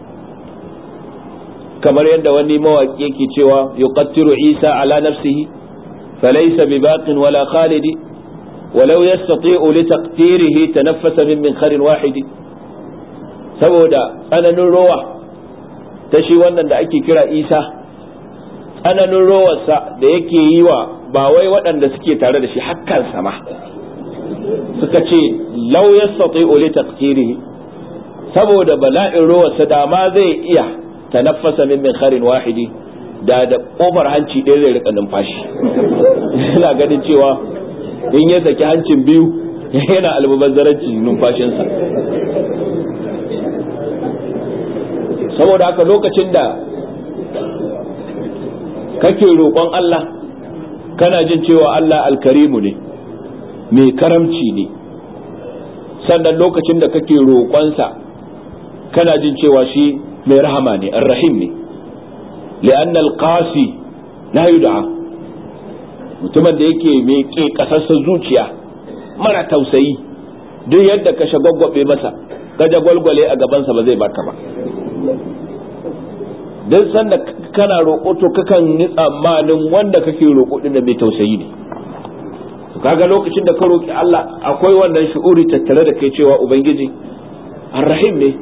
kamar yadda wani mawaki yake cewa yuqattiru Isa ala nafsihi falaysa bibaqin wala khalidi walau yastati'u li taqtirihi tanaffasa min minkharin wahidi. Saboda tsananin rowa ta shi wannan da ake kira Isa, tsananin rowarsa da yake yi wa ba wai waɗanda suke tare da shi, hakkan sama suka ce law yastati'u li taqtirihi, saboda bala'in rowarsa da ma zai iya tanaffasa min minkharin wahidi, da da kofar hanci ɗaya zai rika numfashi. Ina ganin cewa in ya saki hancin biyu yana almubazzaranci numfashinsa. Saboda haka lokacin da kake roƙon Allah, kana jin cewa Allah alkarimu ne, mai karamci ne. Sannan lokacin da kake roƙonsa, kana jin cewa shi mai rahama ne, ar-rahim ne. li'anna al-qasi la yud'a, mutumin da yake mai ke kasarsa zuciya, mara tausayi, duk yadda ka shagwagwabe masa, ka jagwalgwale a gabansa ba zai baka ba. duk sanda kana roƙo to kakan yi tsammanin wanda kake roƙo din da mai tausayi ne. Kaga lokacin da ka roƙi Allah, akwai wannan shu'uri tattare da kai cewa Ubangiji ar-rahim ne.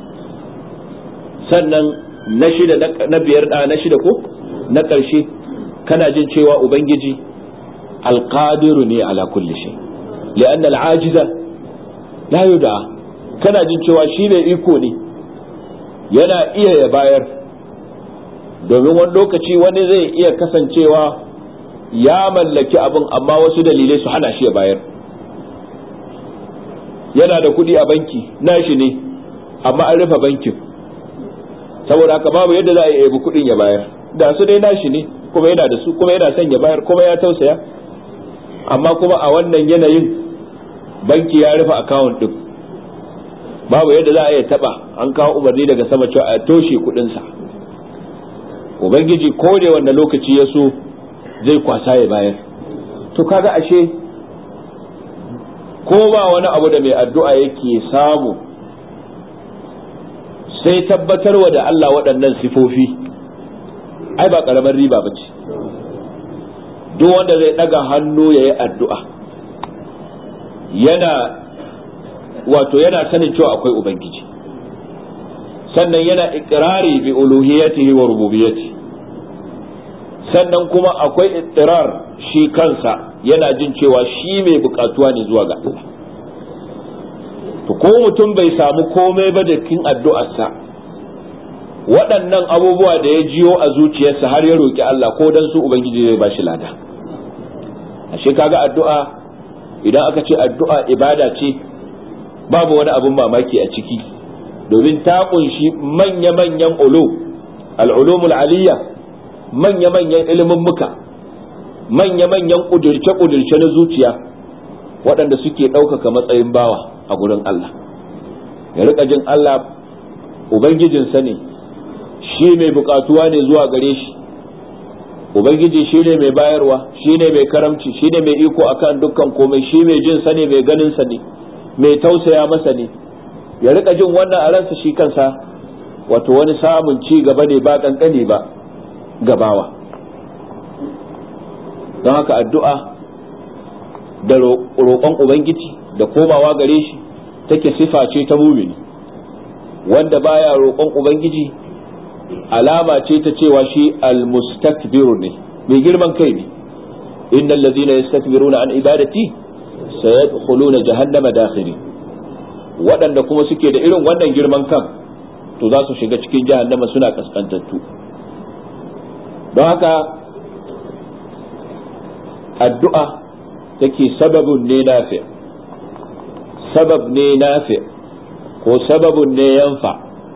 Sannan na shida na biyar da na shida ko na ƙarshe, kana jin cewa Ubangiji alqadiru ne ala kulli shay, li'anna al-ajiza la yud'a, kana jin cewa shi ne iko ne, yana iya ya bayar, domin wani lokaci wani zai iya kasancewa ya mallaki abin amma wasu dalilai su hana shi ya bayar. Yana da kuɗi a banki nashi ne amma an rufe bankin, saboda haka babu yadda za a yi ebi kuɗin ya bayar, da su dai nashi ne kuma yana da su kuma yana son ya bayar kuma ya tausaya, amma kuma a wannan yanayin banki ya rufe account din, babu yadda za a yi taba, an kawo umarni daga sama cewa a toshe kuɗinsa. Ubangiji ko da wanda lokaci ya so zai kwasa ya bayar. To kaga ashe ko ba wani abu da mai addu'a yake samu sai tabbatarwa da Allah waɗannan sifofi, ai ba ƙaramar riba ba ce. Duk wanda zai ɗaga hannu ya yi addu'a yana wato yana sanin cewa akwai Ubangiji, sannan yana iƙirari bi uluhiyatihi wa rububiyyati, sannan kuma akwai ittirar shi kansa yana jin cewa shi mai bukatuwa ne zuwa ga Allah. To ko mutum bai samu komai ba da kin addu'arsa, waɗannan abubuwa da ya jiyo a zuciyarsa har ya roki Allah ko dan su Ubangiji zai bashi lada. Ashe kaga addu'a, idan aka ce addu'a ibada ce, babu wani abun mamaki a ciki, domin ta kunshi manya-manyan ulu, al-ulumul aliyya, manya-manyan ilimin muka, manya-manyan ƙudurce-ƙudurce na zuciya waɗanda suke ɗaukaka matsayin bawa a gurin Allah. Ya riƙa jin Allah Ubangijinsa ne, shi mai buƙatuwa ne zuwa gare shi, Ubangiji shi ne mai bayarwa, shi ne mai karamci, shi ne mai iko akan dukkan komai, shi mai jinsa ne, mai ganinsa ne, mai tausaya masa ne. Ya riƙa jin wannan a ransa shi kansa, wato wani samun ci gaba ne ba ƙanƙani ba gabawa. Don haka addu'a da roƙon Ubangiji da komawa gare shi take sifa ce ta mumini, wanda baya roƙon Ubangiji alama ce ta cewa shi al-mustakbiru ne, mai girman kai ne. Innal ladhina yastakbiruna an ibadati sayadkhuluna jahannama dakhirin. Waɗanda kuma suke da irin wannan girman kan to za su shiga cikin jahannama suna kaskantattu. Don haka addu'a take sababun ne nafi, sabab ne nafi ko sababun ne yanfa,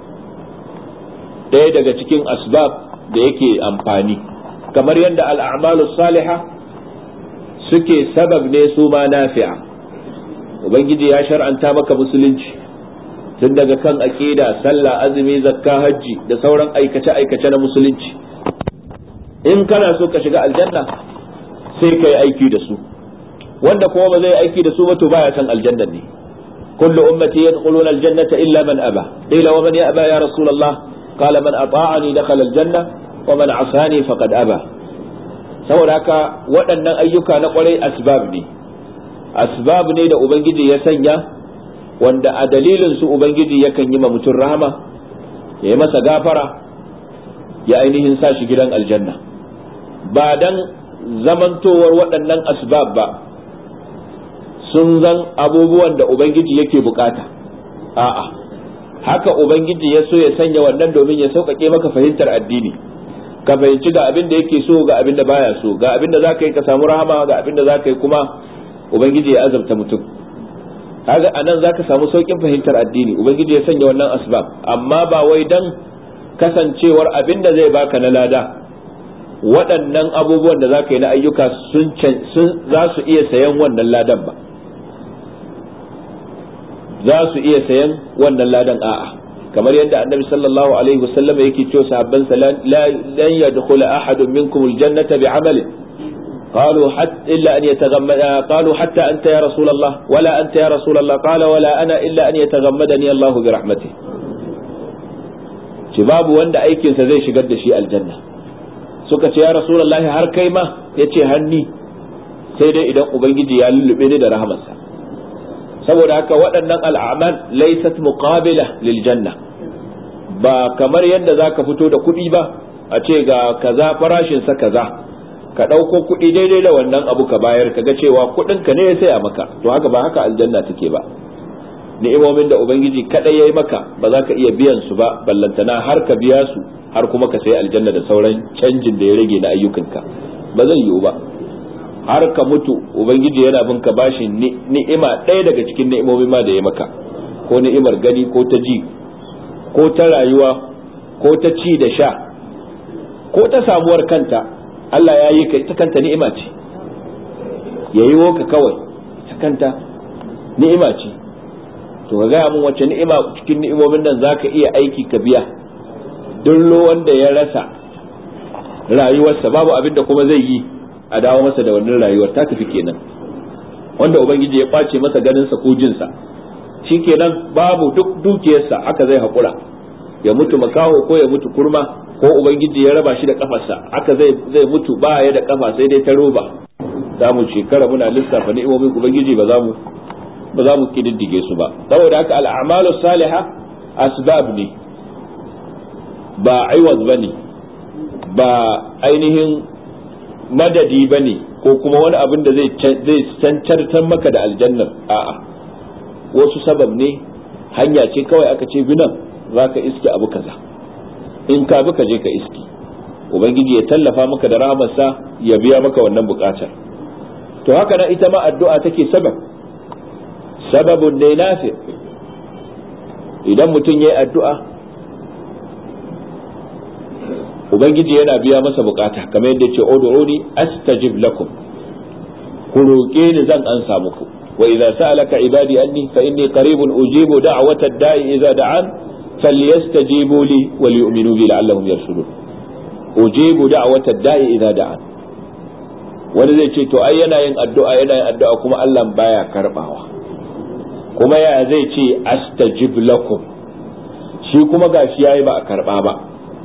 ɗaya daga cikin asbab da yake amfani, kamar yadda al'amalu saliha suke sabab ne su ma nafi'a. Ubangiji ya shar'anta maka musulunci tun daga kan aqida, sallah, azumi, zakka, hajji da sauran aikace-aikace na musulunci. In kana so ka shiga aljanna sai kai aiki da su, wanda kuma ba zai aiki da su ba to baya san aljanna ne. kullu ummati yadkhuluna aljannata illa man aba, qila wa man ya'ba ya rasulullah, qala man ata'ani dakhala aljanna wa man asani faqad aba. saboda haka waɗannan ayyuka na kwarai asbab ne, asbab ne da ubangiji ya sanya, wanda a dalilin su ubangiji yakan yi ma mutum rahama, ya yi masa gafara, ya ainihin sa shi gidan aljanna. Ba dan zamantowar waɗannan asbab ba sun zan abubuwan da ubangiji yake bukata, a'a, haka ubangiji ya so ya sanya wannan domin ya sauƙaƙe maka fahimtar addini, ka fahimci ga abin da yake so, ga abin da baya so, ga abin da za ka yi ka samu rahama, ga abin da za ka yi kuma ubangiji ya azabta mutum. Kaga anan za ka samu sauƙin fahimtar addini, ubangiji ya sanya wannan asbab, amma ba wai dan kasancewar abin da zai baka na lada, waɗannan abubuwan da za ka yi na ayyuka sun za su iya sayan wannan ladan ba, za su iya sayan wannan ladan, a'a, kamar yadda annabi sallallahu alaihi wasallam yake cewa sahabban sa lan yadkhula ahadun minkum aljannata bi'amalin qalu hatta illa an yataghammada qalu hatta anta ya rasulullah wala anta ya rasulullah qala wala ana illa an yataghammadani Allah bi rahmatihi. Ci babu wanda aikin sa zai shigar da shi aljanna. Suka ce ya rasulullahi har kai ma, yace hanni, sai dai idan ubangiji ya lullube ni da rahamarsa. Saboda haka waɗannan al'amal laysat muqabila lil janna, ba kamar yadda zaka fito da kuɗi ba a ce ga kaza farashin sa kaza, ka ɗauko kuɗi daidai da wannan abu ka bayar, ka ga cewa kuɗin ka ne ya saya maka, to haka ba haka aljanna take ba. ni'imomin da ubangiji kadai yayi maka ba za ka iya biyan su ba, ballantana har ka biya su har kuma ka sai aljanna da sauran canjin da ya rage na ayyukanka, ba zai yiwu ba. Har ka mutu ubangiji yana bin ka bashin ni'ima ɗaya daga cikin ni'imomin ma da ya maka, ko ni'imar gani ko ta ji ko ta rayuwa ko ta ci da sha ko ta samuwar kanta. Allah ya yi ka ita kanta ni'ima ce, ya yi ka kawai ita kanta ni'ima ce. To ka gaya mun wace ni'ima cikin ni'imomin nan zaka iya aiki ka biya? Dullo wanda ya rasa rayuwarsa babu abin da kuma zai yi a dawo masa da wannan rayuwar, ta tafi kenan. Wanda ubangiji ya kwace masa ganinsa ko jinsa, shikenan babu duk dukiyarsa aka zai haƙura ya mutu makaho ko ya mutu kurma, ko ubangiji ya raba shi da kafarsa aka zai zai mutu ba ya da kafa sai dai ta roba. Za mu shekara muna lissafa ni'imomin ubangiji ba za mu ba za mu kididdige su ba. Saboda haka al'amalu salihah asbab ne ba aiwaz bane, ba ainihin madadi bane ko kuma wani abin da zai zai cancantar maka da aljannar. A'a, wasu sabab ne, hanya ce kawai aka ce binan zaka iske abu kaza, in ka bi ka je ka iski, ubangiji ya tallafa maka da rahamarsa ya biya maka wannan bukatar. To haka nan ita ma addu'a take sabab, sababun ne nafi. Idan mutum yayi addu'a ubangiji yana biya masa bukata, kamar yadda ce ud'uni astajib lakum, ku roƙe ni zan ansa muku. wa idza sa'alaka ibadi anni fa inni qaribun ujibu da'wata ad-da'i idza da'an falyastajibu li wa liyu'minu bi la'allahum yarshudun. ujibu da'wata ad-da'i idza da'an. wani zai ce to ai yana yin addu'a yana yin addu'a kuma Allah baya karbawa, kuma ya zai ce astajib lakum, shi kuma gashi yayi ba a karba ba.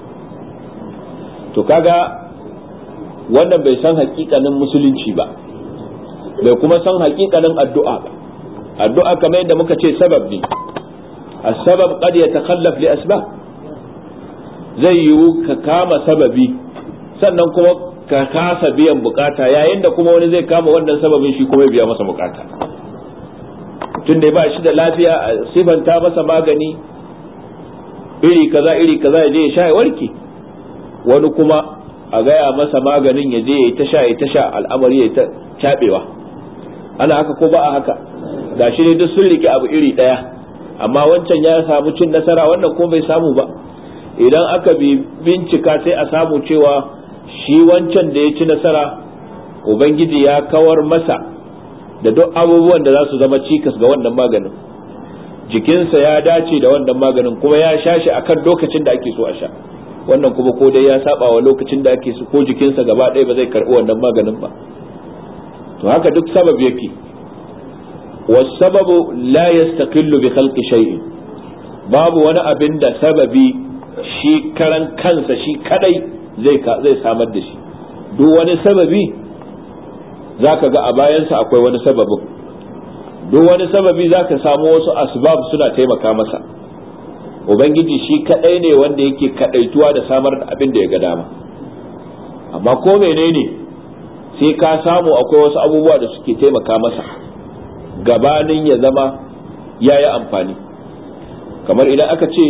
To kaga wannan bai san hakikanin musulunci ba, bai kuma san hakikanin addu'a ba. Addu'a kamar yadda muka ce sabab ne, as-sabab qad yatakhallaf li asbab. Zai yiwu ka kama sababi sannan kuma ka kasa biyan bukata, yayin da kuma wani zai kama wannan sababin shi kuma ya biya masa bukata. Tun da ba shi da lafiya a sifanta masa magani iri kaza iri kaza ya je ya sha ya warke, wani kuma a gaya masa maganin ya je ya ta sha ya ta sha al'amari ya ta cabewa. Ana haka ko ba a haka? Gashi ne duk sun rike abu iri daya, amma wancan ya samu cin nasara wannan ko bai samu ba. Idan aka bi bincika sai a samu cewa shi wancan da ya ci nasara ubangiji ya kawar masa da duk abubuwan da za su zama cikas ga wannan maganin, jikinsa ya dace da wannan maganin kuma ya sha shi akan lokacin da ake so a sha. Wannan kuma ko dai ya saba wa lokacin da ake so, ko jikinsa gaba ɗaya ba zai karɓi wannan maganin ba. To haka duk sabab yake. wasababu la yastaqillu bi khalqi shay'in, babu wani abin da sababi shi karan kansa shi kadai zai zai samar da shi. Duk wani sababi zaka ga a bayansa akwai wani sababin, duk wani sababi zaka samu wasu asbab suna taimaka masa. Ubangiji shi kadai ne wanda yake kadaituwa da samar da abin da ya ga dama, amma ko menene sai ka samu akwai wasu abubuwa da suke taimaka masa gabanin ya zama ya yi amfani. Kamar idan aka ce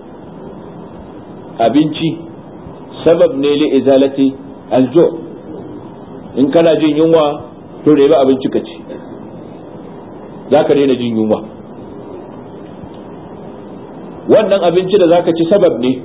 abinci sabab ne li izalati aljo, in kana jin yunwa to reba abinci ka ci, za ka daina jin yunwa. Wannan abinci da zaka ci sabab ne,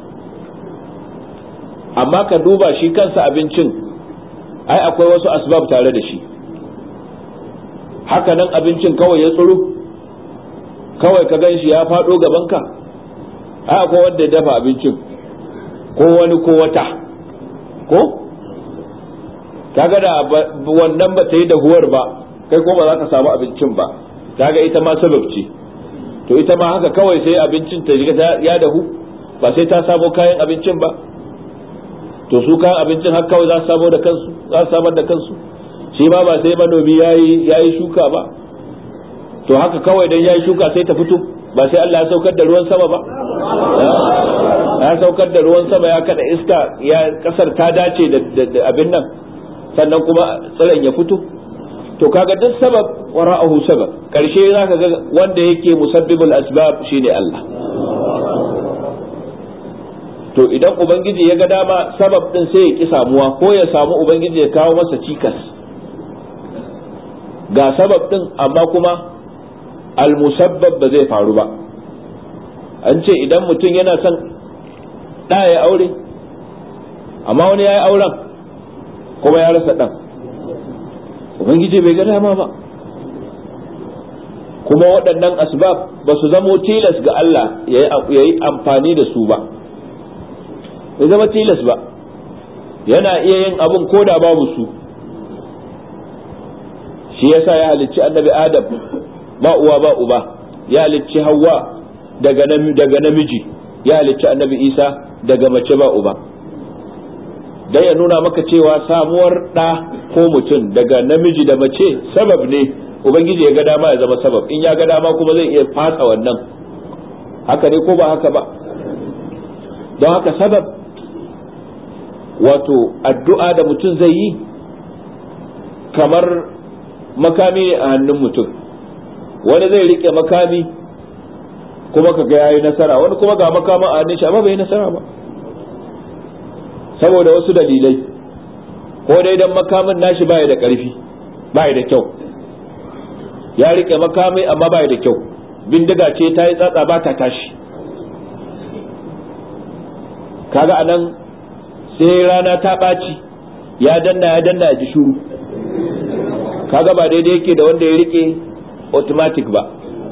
amma ka duba shi kansa abincin ai akwai wasu asbab tare da shi. Haka nan abincin kawai ya tsuru, kawai ka gan shi ya faɗo gabanka, ai akwai wanda ya dafa abincin, ko wani ko wata, ko kaga da wannan ba ta yi dahuwar ba kai ko ba za ka samu abincin ba, kaga ita ma sabab ce. To ita ma haka kawai sai abincin ta riga ya dahu, ba sai ta samo kayan abincin ba. To su kayan abincin haka kawai za su samo da kansu, za su samar da kansu. Shi ma ba sai manomi yayi yayi shuka ba. To haka kawai dan yayi shuka sai ta fito, ba sai Allah ya saukar da ruwan sama ba. Ya saukar da ruwan sama ya kada iska, ya kasar ta dace da abin nan, sannan kuma tsiron ya fito. To to kaga duk sabab wara'ahu sabab, karshe zaka ga wanda yake musabbibul asbab shine Allah. To idan ubangiji ya ga dama sabab din sai ya ki samuwa, ko ya samu ubangiji ya kawo masa cikas ga sabab din amma kuma al-musabbab ba zai faru ba. An ce idan mutum yana son ɗa ya aure amma wani ya yi auren kuma ya rasa ɗan, ubangiji bai ga dama ba. Kuma waɗannan asbab ba su zamo tilas ga Allah ya yi amfani da su ba, bai zama tilas ba, yana iya yin abin ko da babu su. Shi yasa ya halicci annabi Adam ba uwa ba uba, ya halicci Hawwa daga namiji, ya halicci annabi Isa daga mace ba uba, dan ya nuna maka cewa samuwar ɗa ko mutum daga namiji da mace sabab ne, ubangiji ya ga dama ya zama sabab, in ya ga dama kuma zai iya fatsa wannan. Haka ne ko ba haka ba? Don haka sabab, wato addu'a da mutum zai yi kamar makami ne a hannun mutum. Wani zai rike makami kuma ka ga yayi nasara, wani kuma ga makamin a hannun shi amma bai nasara ba saboda wasu dalilai, ko dai dan makamin nashi baya da ƙarfi, baya da kyau, ya rike makami amma baya da kyau, bindiga ce ta yi tsatsa ba ta tashi. Kaga anan sai rana ta ɓaci ya danna ya danna ya ji shuru, kaga ba daidai yake da wanda ya rike automatic ba,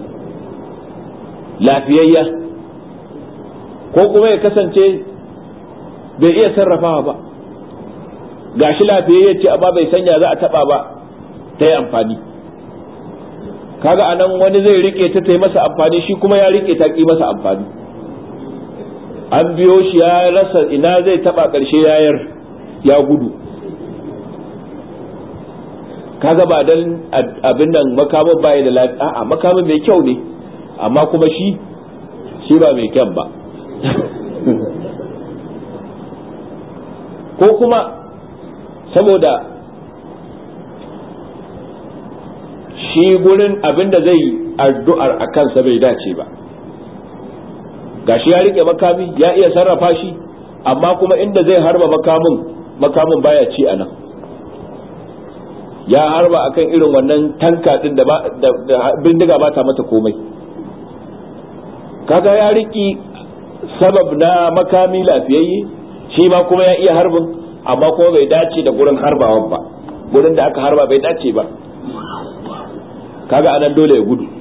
lafiyayya, ko kuma ya kasance bai iya sarrafawa ba, gashi lafiyayya ce amma bai sanya za a taba ba ta yi amfani. Kaga anan wani zai rike ta ta yi masa amfani, shi kuma ya rike ta ki masa amfani, an biyo shi ya rasa ina zai taba, karshe yayar ya gudu. Kaga ba dan abin nan makamin baya da lafiya, a'a makamin mai kyau ne amma kuma shi shi ba mai kyan ba. Ko kuma saboda shi gurin abin da zai addu'ar a kansa bai dace ba, gashi ya rike makami ya iya sarrafa shi amma kuma inda zai harba makamin makamin baya ci a nan, ya harba akan irin wannan tanka din da bindiga ba ta mata komai. Kaga ya riki sabab na makami lafiyayye, shi ma kuma ya iya harbin amma kuma bai dace da gurin harbawan ba, gurin da aka harba bai dace ba, kaga anan dole ya gudu.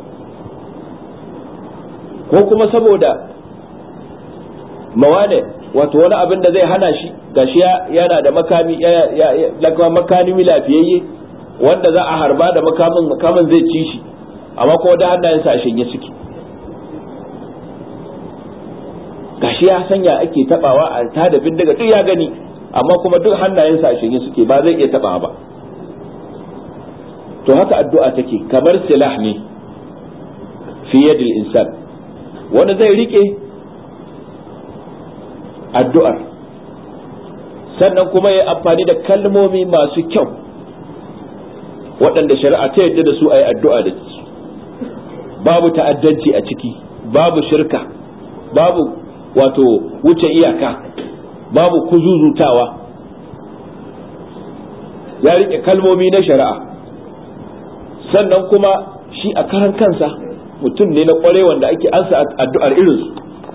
Ko kuma saboda mawane, wato wani abin da zai hana shi, gashi yana da makami ya makami lafiyayye wanda za a harba da makamin makamin zai ci shi amma kuma da hannayensa a shanye suke, gashi ya sanya ake tabawa a tada bindiga duk ya gani amma kuma duk hannayensa a shanye suke, ba zai iya tabawa ba. To haka addu'a take, kamar silah ne fi yadil insan, wanda zai rike addu'ar sannan kuma ya amfani da kalmomi masu kyau waɗanda shari'a ta yadda da su a yi addu'a da su, babu ta'addanci a ciki, babu shirka, babu wato wuce iyaka, babu kuzuzutawa, ya rike kalmomi na shari'a. Sannan kuma shi a karan kansa mutum ne na kware wanda ake ansa addu'ar irinsu,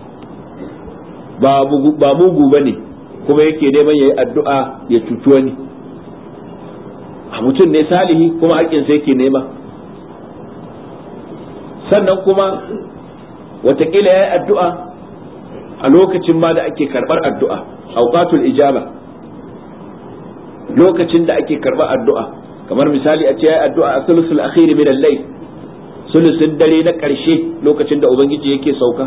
ba mugu ba ne kuma yake neman ya yi addu'a ya cuci wani, a mutum ne salihi kuma haƙƙinsa yake nema. Sannan kuma watakila ya yi addu'a a lokacin ma da ake karɓar addu'a, auqatul ijaba, lokacin da ake karɓar addu'a, kamar misali a ce ya yi addu'a a sulusul akhiri min al-layl, sulusun dare na ƙarshe lokacin da ubangiji yake sauka.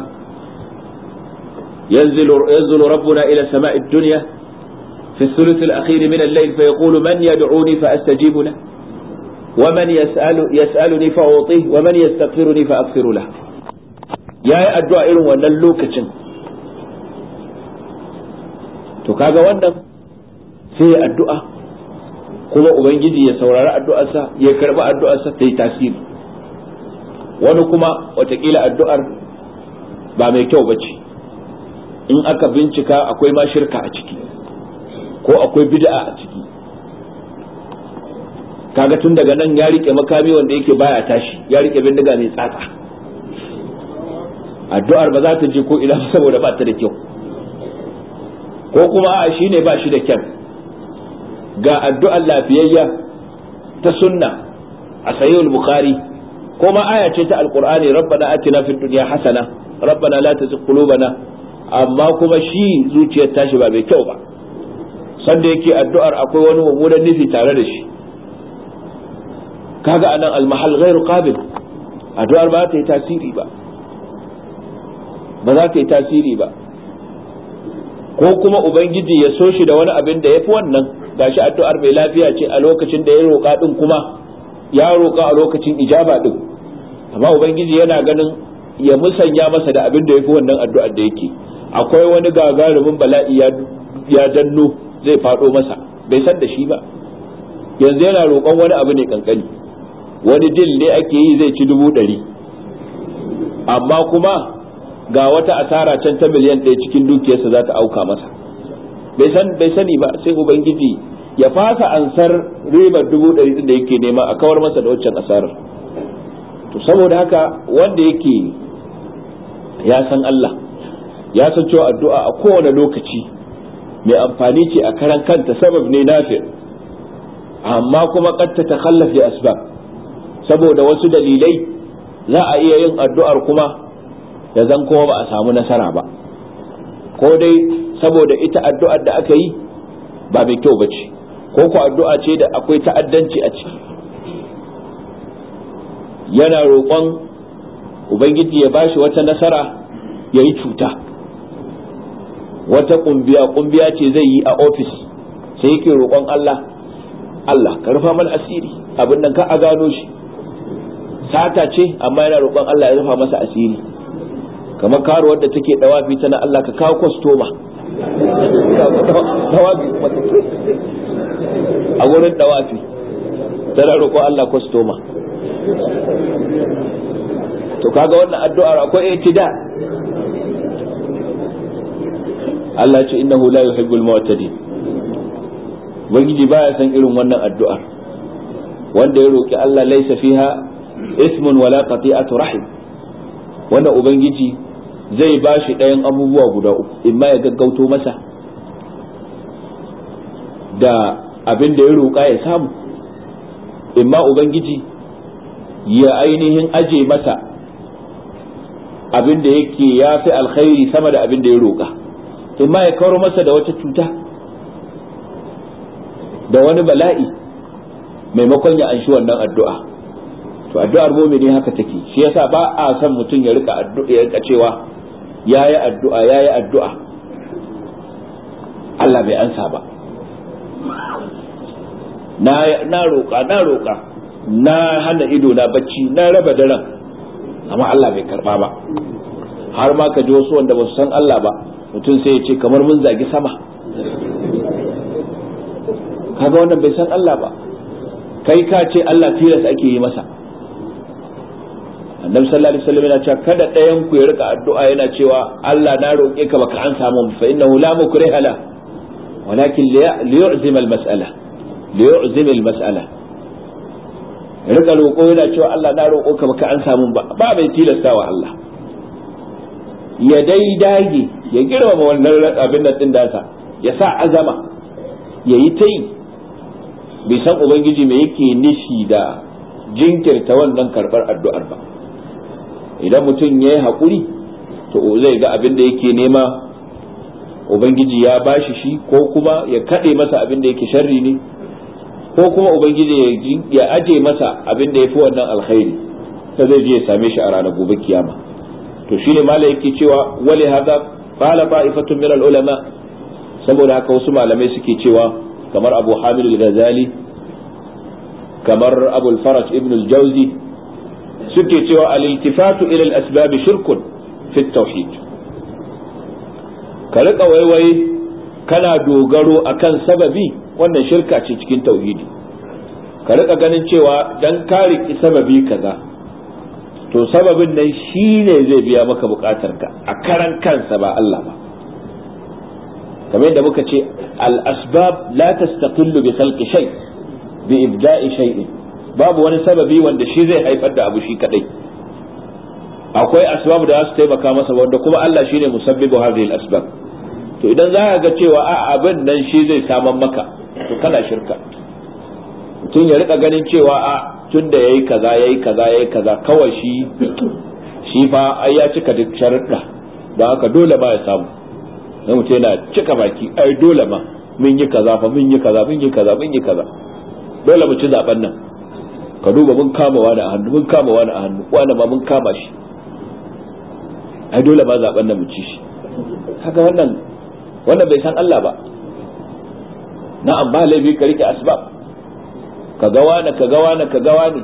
ينزل ربنا إلى سماء الدنيا في الثلث الأخير من الليل فيقول من يدعوني فأستجيب له ومن يسأل يسألني فأعطيه ومن يستغفرني فأغفر له. يا الدعاء إلو وأن اللوكة تكاغا وأن في الدعاء kuma ubangiji ya saurari addu'arsa ya karbi addu'arsa ta yi tasiri. Wani kuma watakila addu'ar ba mai kyau bace, in aka bincika akwai ma shirka a ciki ko akwai bid'a a ciki, kaga tun daga nan ya rike makami wanda yake baya tashi, ya rike bindiga mai tsatsa. Addu'ar ba za ta je ko ina saboda ba ta da kyau, ko kuma a shine ba shi da kyau. Ga addu'ar lafiyayya ta sunna a sahihul bukhari ko ma aya ce ta alqur'ani, rabbana atina fid dunya hasana rabbana la tuzigh qulubana, amma kuma shi zuciyar tashi ba mai kyau ba, sanda yake addu'ar akwai wani mummunan nufi tare da shi. kaga anan al-mahall ghairu qabil, addu'ar ba ta yi tasiri ba ba za ta yi tasiri ba. Ko kuma ubangiji ya so shi da wani abin da yafi wannan, gashi addu'ar mai lafiya ce a lokacin da ya roƙa din, kuma ya roƙa a lokacin ijaba din, amma ubangiji yana ganin ya musanya masa da abin da yafi wannan addu'ar da yake. Akwai wani gagarumin bala'i ya danno zai faɗo masa, bai san da shi ba, yanzu yana roƙon wani abu ne kankani, wani dil ne ake yi zai ci dubu ɗari, amma kuma ga wata asara can ta miliyan ɗaya cikin dukiyarsa za ta auka masa, bai san bai sani ba, sai ubangiji ya fasa ansar ribar dubu ɗari din da yake nema a kawar masa da waccan asarar. To saboda haka wanda yake ya san Allah, ya san cewa addu'a a kowane lokaci mai amfani ce a karan kanta, sabab ne nafi, amma kuma qad tatakhallaf li asbab, saboda wasu dalilai za a iya yin addu'ar kuma ya zan kuma ba a samu nasara ba, ko dai saboda ita addu'ar da aka yi ba mai kyau bace, ko ko addu'a ce da akwai ta'addanci a ciki, yana roƙon ubangiji ya bashi wata nasara ya yi cuta, wata kumbiya kumbiya ce zai yi a ofis, sai yake roƙon Allah, Allah ka rufa mana asiri, abin nan ka a gano shi, sata ce amma yana roƙon Allah ya rufa masa asiri. Kamar karuwar da take dawafi tana Allah ka kawo kwastoma dawafi a wurin dawafi tana roƙon Allah kwastoma. To kaga wannan addu'ar akwai itida. Allah ce innahu la yuhibbul mu'tadin, ubangiji baya san irin wannan addu'ar, wanda ya roƙi Allah laysa fiha ismun wala qati'atu rahim, wanda ubangiji zai bashi ɗayan abubuwa guda uku, imma ya gaggauto masa da abin da ya roƙa ya samu, imma ubangiji ya ainihin aje masa abin da yake ya fi alkhairi sama da abin da ya roƙa, imma ya kawar masa da wata cuta da wani bala'i maimakon ya anshi wannan addu'a. To addu'ar mu'mini haka take, shi yasa ba a san mutum ya rika addu'a, ya rika cewa yayi addu'a yayi addu'a Allah bai ansa ba, na na roƙa na roƙa na hana ido na bacci, na raba daren, amma Allah bai karba ba. Har ma ka ji wasu wanda ba su san Allah ba, mutum sai ya ce kamar mun zagi sama, kaga wannan bai san Allah ba, kai ka ce Allah tilas ake yi masa. Annabi sallallahu alaihi wasallam yana cewa kada ɗayan ku ya rika addu'a yana cewa Allah na roƙe ka baka an samu, fa innahu la mukriha la, walakin li yu'zim al-mas'ala li yu'zim al-mas'ala. Rika roƙo yana cewa Allah na roƙo ka baka an samu ba, ba bai tilastawa Allah. Ya dai dage ya girmama wannan abin nan din dasa, ya sa azama, ya yi ta yi, bai san ubangiji me yake nishi da jinkirta wannan karɓar addu'ar ba. Idan mutum ya yi haƙuri, to zai ga abin da yake nema ubangiji ya bashi shi, ko kuma ya kaɗe masa abin da yake sharri ne, ko kuma ubangiji ya aje masa abin da ya fi wannan alkhairi, ta zai je ya same shi a ranar gobe kiyama. To shine mala yake cewa wali hada qala ta'ifatun min al-ulama, saboda haka wasu malamai suke cewa kamar Abu Hamid al-Ghazali, kamar Abu al-Faraj ibn al-Jawzi, suke cewa al-iltifatu ila al-asbab shirkun fi at-tauhid. Ka rika waiwaye kana dogaro akan sababi, wannan shirka ce cikin tauhidi. ka rika ganin cewa dan ka riki sababi kaza to sababin nan shine zai biya maka bukatarka a karan kansa ba Allah ba. kamar yadda muka ce al-asbab la tastaqillu bi khalqi shay bi ibda'i shay'in, babu wani sababi wanda shi zai haifar da abu shi kadai. akwai asbab da su taimaka masa wanda kuma Allah shine musabbibu hadhihi al-asbab. to idan za ka ga cewa a abin nan shi zai saman maka to kana shirka. mutum ya rika ganin cewa a tunda yayi kaza yayi kaza yayi kaza kawai shi shi fa ai ya cika duk sharuɗa don haka dole ba ya samu. sai mutum yana cika baki ai dole ma mun yi kaza fa mun yi kaza mun yi kaza mun yi kaza dole mu ci zaben nan. ka duba mun kama wani a hannu mun kama wani a hannu wani ma mun kama shi ai dole ba zaben nan mu ci shi. kaga wannan wannan bai san Allah ba. na'am ba laifi ka rike asbab, ka ga wani ka ga wani ka ga wani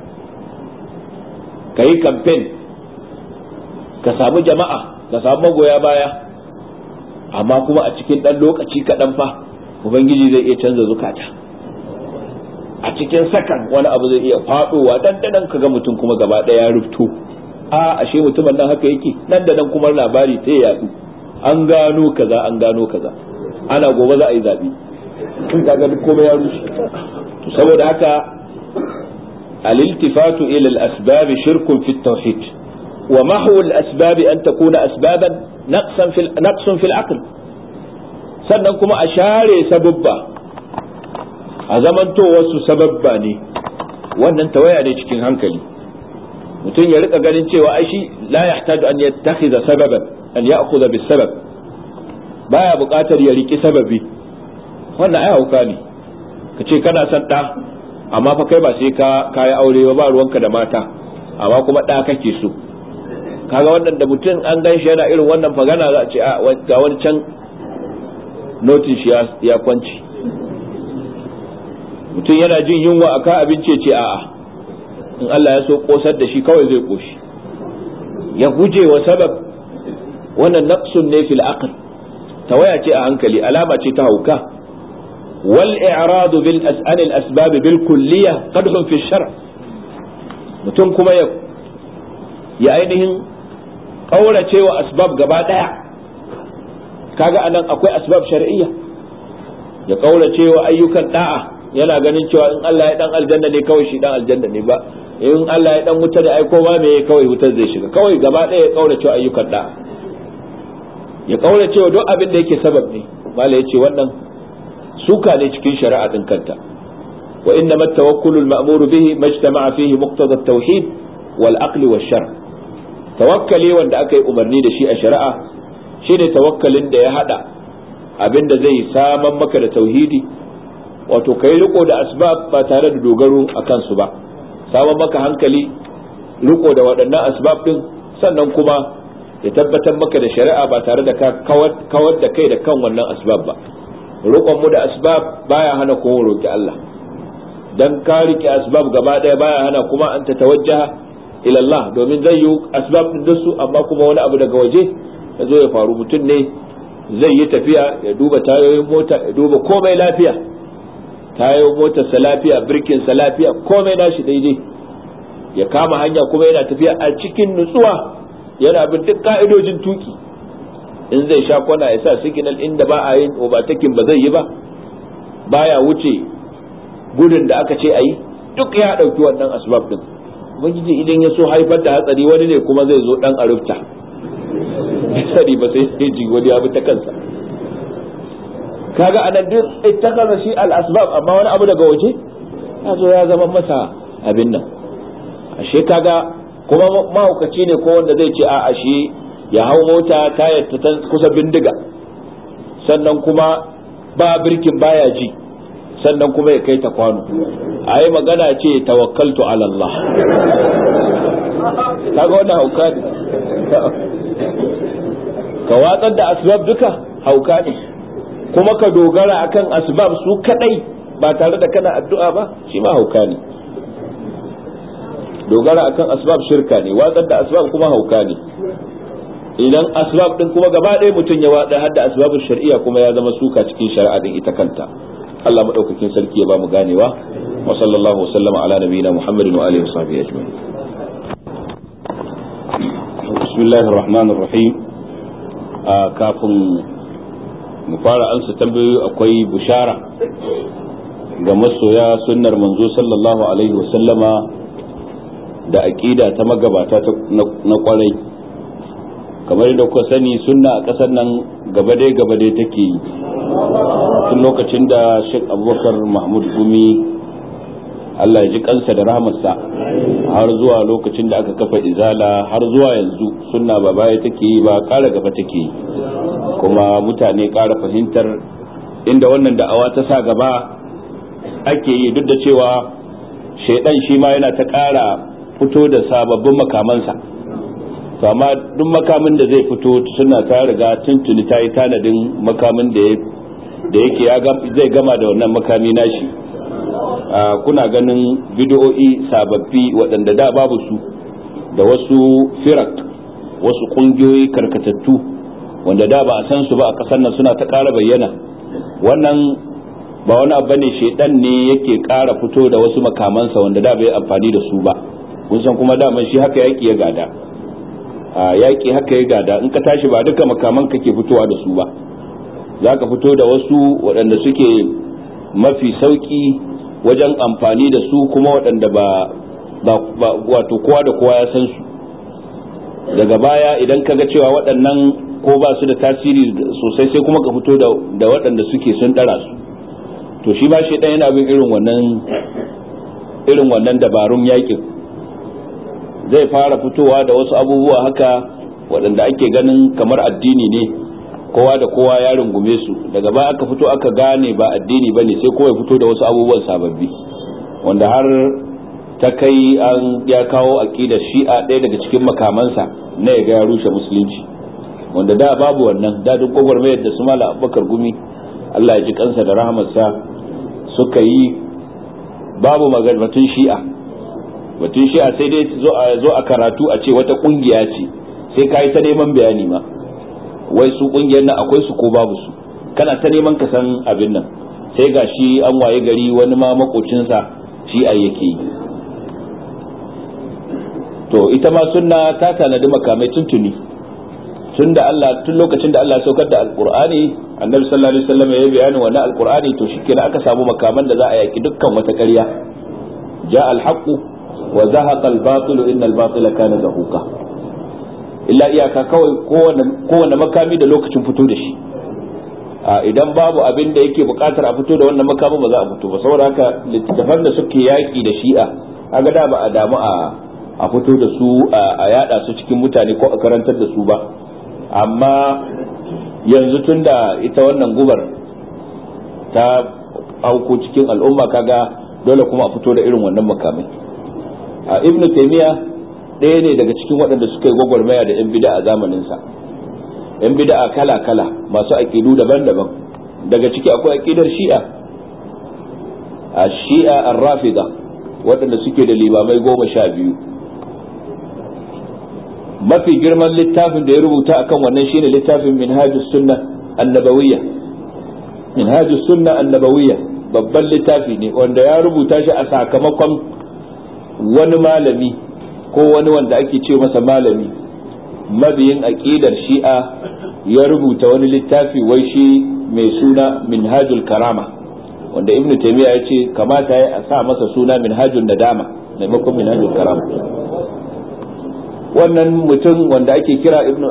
ka yi campaign ka samu jama'a ka samu magoya baya, amma kuma a cikin dan lokaci kaɗan fa ubangiji zai iya canza zukata. a cikin sakan wani abu zai iya faɗowa dandanan ka ga mutum kuma gaba ɗaya ya rufto. a ashe mutumin nan haka yake, nan da nan kuma labari sai ya yadu, an gano kaza an gano kaza, ana gobe za a yi zabi kin kaga duk komai ya rushe. to saboda haka al-iltifatu ila al-asbab shirkun fi at-tauhid wa mahwu al-asbab an takuna asbaban naqsan fil naqsun fil aql. sannan kuma a share sababba a zamanto wasu sababba ne, wannan tawaya ne cikin hankali. mutum ya rika ganin cewa ai shi la yahtaju an yattakhidha sababan an ya'khudha bis sabab, baya buƙatar ya riki sababi. wannan ai hauka ne. kace kana son da amma fa kai ba sai ka kai aure ba, ba ruwanka da mata amma kuma da kake so. kaga wannan da mutum an gan shi yana irin wannan fagana za a ce a ga wani can notin shi ya kwanci. mutum yana jin yunwa aka abinci ce a'a in Allah ya so kosar da shi kawai zai koshi, ya guje wa sabab. wannan naqsun ne fil aql, tawaya ce a hankali, alama ce ta hauka. wal i'rad bil as'al al asbab bil kulliyah qadhun fi shar'. mutum kuma ya ya ainihin kaurace wa asbab gaba daya. kaga anan akwai asbab shar'iyya, ya kaurace wa ayyukan da'a, yana ganin cewa in Allah ya dan aljanna ne kawai shi dan aljanna ne ba, in Allah ya dan wuta da aiko ma me kawai wutar zai shiga. kawai gaba daya ya kaurace ayyukan da'a, ya kaurace wa duk abin da yake sabab ne. mala yace wannan suka ne cikin shari'a din kanta. wa inna mat tawakkulu al ma'mur bihi majtama'a fihi muqtada at tauhid wal aql wash shar'. tawakkali wanda aka yi umarni da shi a shari'a shine tawakkalin da ya hada abin da zai saman maka da tauhidi, wato kai riko da asbab ba tare da dogaro akan su ba, saman maka hankali riko da waɗannan asbab din, sannan kuma ya tabbatar maka da shari'a ba tare da ka kawar da kai da kan wannan asbab ba. rukon mu da asbab baya hana kuma roki Allah, dan ka rike asbab gaba daya baya hana kuma an ta tawajjaha ila Allah, domin zai yi asbab din su amma kuma wani abu daga waje ya zo ya faru. mutum ne zai yi tafiya ya duba tayoyin mota, ya duba komai lafiya, tayoyin motar sa lafiya, birkin sa lafiya, komai nashi daidai, ya kama hanya kuma yana tafiya a cikin nutsuwa, yana bin duk ka'idojin tuki. in zai sha kwana ya sa signal inda ba a yin overtaking ba zai yi ba, baya wuce gudun da aka ce a yi, duk ya dauki wannan asbab din. ubangiji idan ya so haifar da hatsari wani ne kuma zai zo dan arufta sani ba sai sai ji wani abu ta kansa. kaga anan duk ittakaza shi al asbab, amma wani abu daga waje ya zo ya zama masa abin nan. ashe kaga kuma mahaukaci ne ko wanda zai ce a ashe ya hau mota tayar ta kusa bindiga, sannan kuma ba birkin baya ji, sannan kuma ya kai ta kwano. a yi magana ce tawakkaltu ala Allah. kaga wannan hauka ne. ka watsar da asbab duka hauka ne, kuma ka dogara akan asbab su kadai ba tare da kana addu'a ba, shi ma hauka ne. dogara akan asbab shirka ne, watsar da asbab kuma hauka ne. idan asbab din kuma gaba ɗaya mutum ya wada hadda asbabul shar'iyya kuma ya zama suka cikin shari'a din ita kanta. Allah madaukakin sarki ya ba mu ganewa. wa sallallahu wa sallama ala nabiyyina Muhammadin wa alihi wa sahbihi ajma'in. Bismillahir rahmanir rahim. Kafin mu fara ansa tambayoyi akwai bushara ga masoya sunnar manzo sallallahu alaihi wa sallama da aqida ta magabata na kwarai. Kamar da kuka sani sunna a ƙasar nan gaba dai gaba dai take yi tun lokacin da Sheikh Abubakar Mahmud Gumi Allah ya ji kansa da rahmarsa har zuwa lokacin da aka kafa izala har zuwa yanzu sunna ba baya take yi ba, ƙara gaba take yi, kuma mutane ƙara fahimtar inda wannan da'awa ta sa gaba ake yi, duk da cewa shaidan shi ma yana ta ƙara fito da sababbin makamansa. To amma duk makamin da zai fito suna ta riga tuntuni ta yi tanadin makamin da yake zai gama da wannan makami nashi. Kuna ganin bidiyo'i sababbi waɗanda da babu su da wasu firak, wasu ƙungiyoyi karkatattu wanda da ba a san su ba a ƙasar nan suna ta ƙara bayyana. Wannan ba wani abu ne, shaidan ne yake ƙara fito da wasu makamansa wanda da bai amfani da su ba. Kun san kuma daman shi haka yaki ya gada. Yaƙi haka ya gada, in ka tashi ba duka makaman kake fitowa da su ba, za ka fito da wasu waɗanda suke mafi sauƙi wajen amfani da su, kuma waɗanda ba wato kowa da kowa ya san su. Daga baya idan ka ga cewa waɗannan ko ba su da tasiri sosai, sai kuma ka fito da waɗanda suke sun ɗara su. To shi ba shi ɗan yana bin irin wannan irin wannan dabarun yaƙin. Zai fara fitowa da wasu abubuwa haka waɗanda ake ganin kamar addini ne, kowa da kowa ya rungume su. Daga baya aka fito aka gane ba addini bane, sai kowa ya fito da wasu abubuwan sababbi wanda har ta kai an ya kawo aqidar Shi'a ɗaya daga cikin makamansa na ya ga ya rushe musulunci, wanda da babu wannan. Da duk gwagwarmayar da su Malam Abubakar Gumi Allah ya ji kansa da rahamarsa suka yi, babu maganatun Shi'a. Batun Shi'a sai dai zo a karatu a ce wata kungiya ce, sai ka yi ta neman bayani ma wai su kungiyar nan akwai su ko babu su, kana ta neman ka san abin nan, sai ga shi an waye gari wani ma makocinsa Shi'a yake yi. To ita ma sunna ta tanadi makamai tuntuni tun da Allah tun lokacin da Allah saukar da alqur'ani, annabi sallallahu alaihi wasallam ya bayani wannan alqur'ani, to shikenan aka samu makaman da za a yaki dukkan wata ƙarya. Ja al-haqqu wa zahaqa al-batil innal batila kana zahuqa. Illa iyaka kawai kowanne kowanne makami da lokacin fito da shi. Idan babu abin da yake buƙatar a fito da wannan makamin ba za a fito ba. Saboda haka littattafan da suke yaki da Shi'a kaga da ba a damu a a fito da su a yada su cikin mutane ko a karantar da su ba. Amma yanzu tunda ita wannan gubar ta auko cikin al'umma, kaga dole kuma a fito da irin wannan makamai. a Ibn Taymiyyah ɗaya ne daga cikin waɗanda suka yi gwagwarmaya da yan bid'a a zamaninsa. Yan bid'a kala-kala masu aƙidu daban-daban, daga ciki akwai aƙidar Shi'a, a Shi'a ar-Rafida waɗanda suke da limamai goma sha biyu. Mafi girman littafin da ya rubuta akan wannan shine littafin Minhajus Sunnah An-Nabawiyya. Minhajus Sunnah An-Nabawiyya babban littafi ne wanda ya rubuta shi a sakamakon wani malami ko wani wanda ake ce masa malami mabiyin aqidar Shi'a ya rubuta wani littafi wai shi mai suna Minhajul Karama, wanda Ibn Taymiyyah ya ce kamata ya sa masa suna Minhajul Nadama maimakon Minhajul Karama. Wannan mutum wanda ake kira Ibn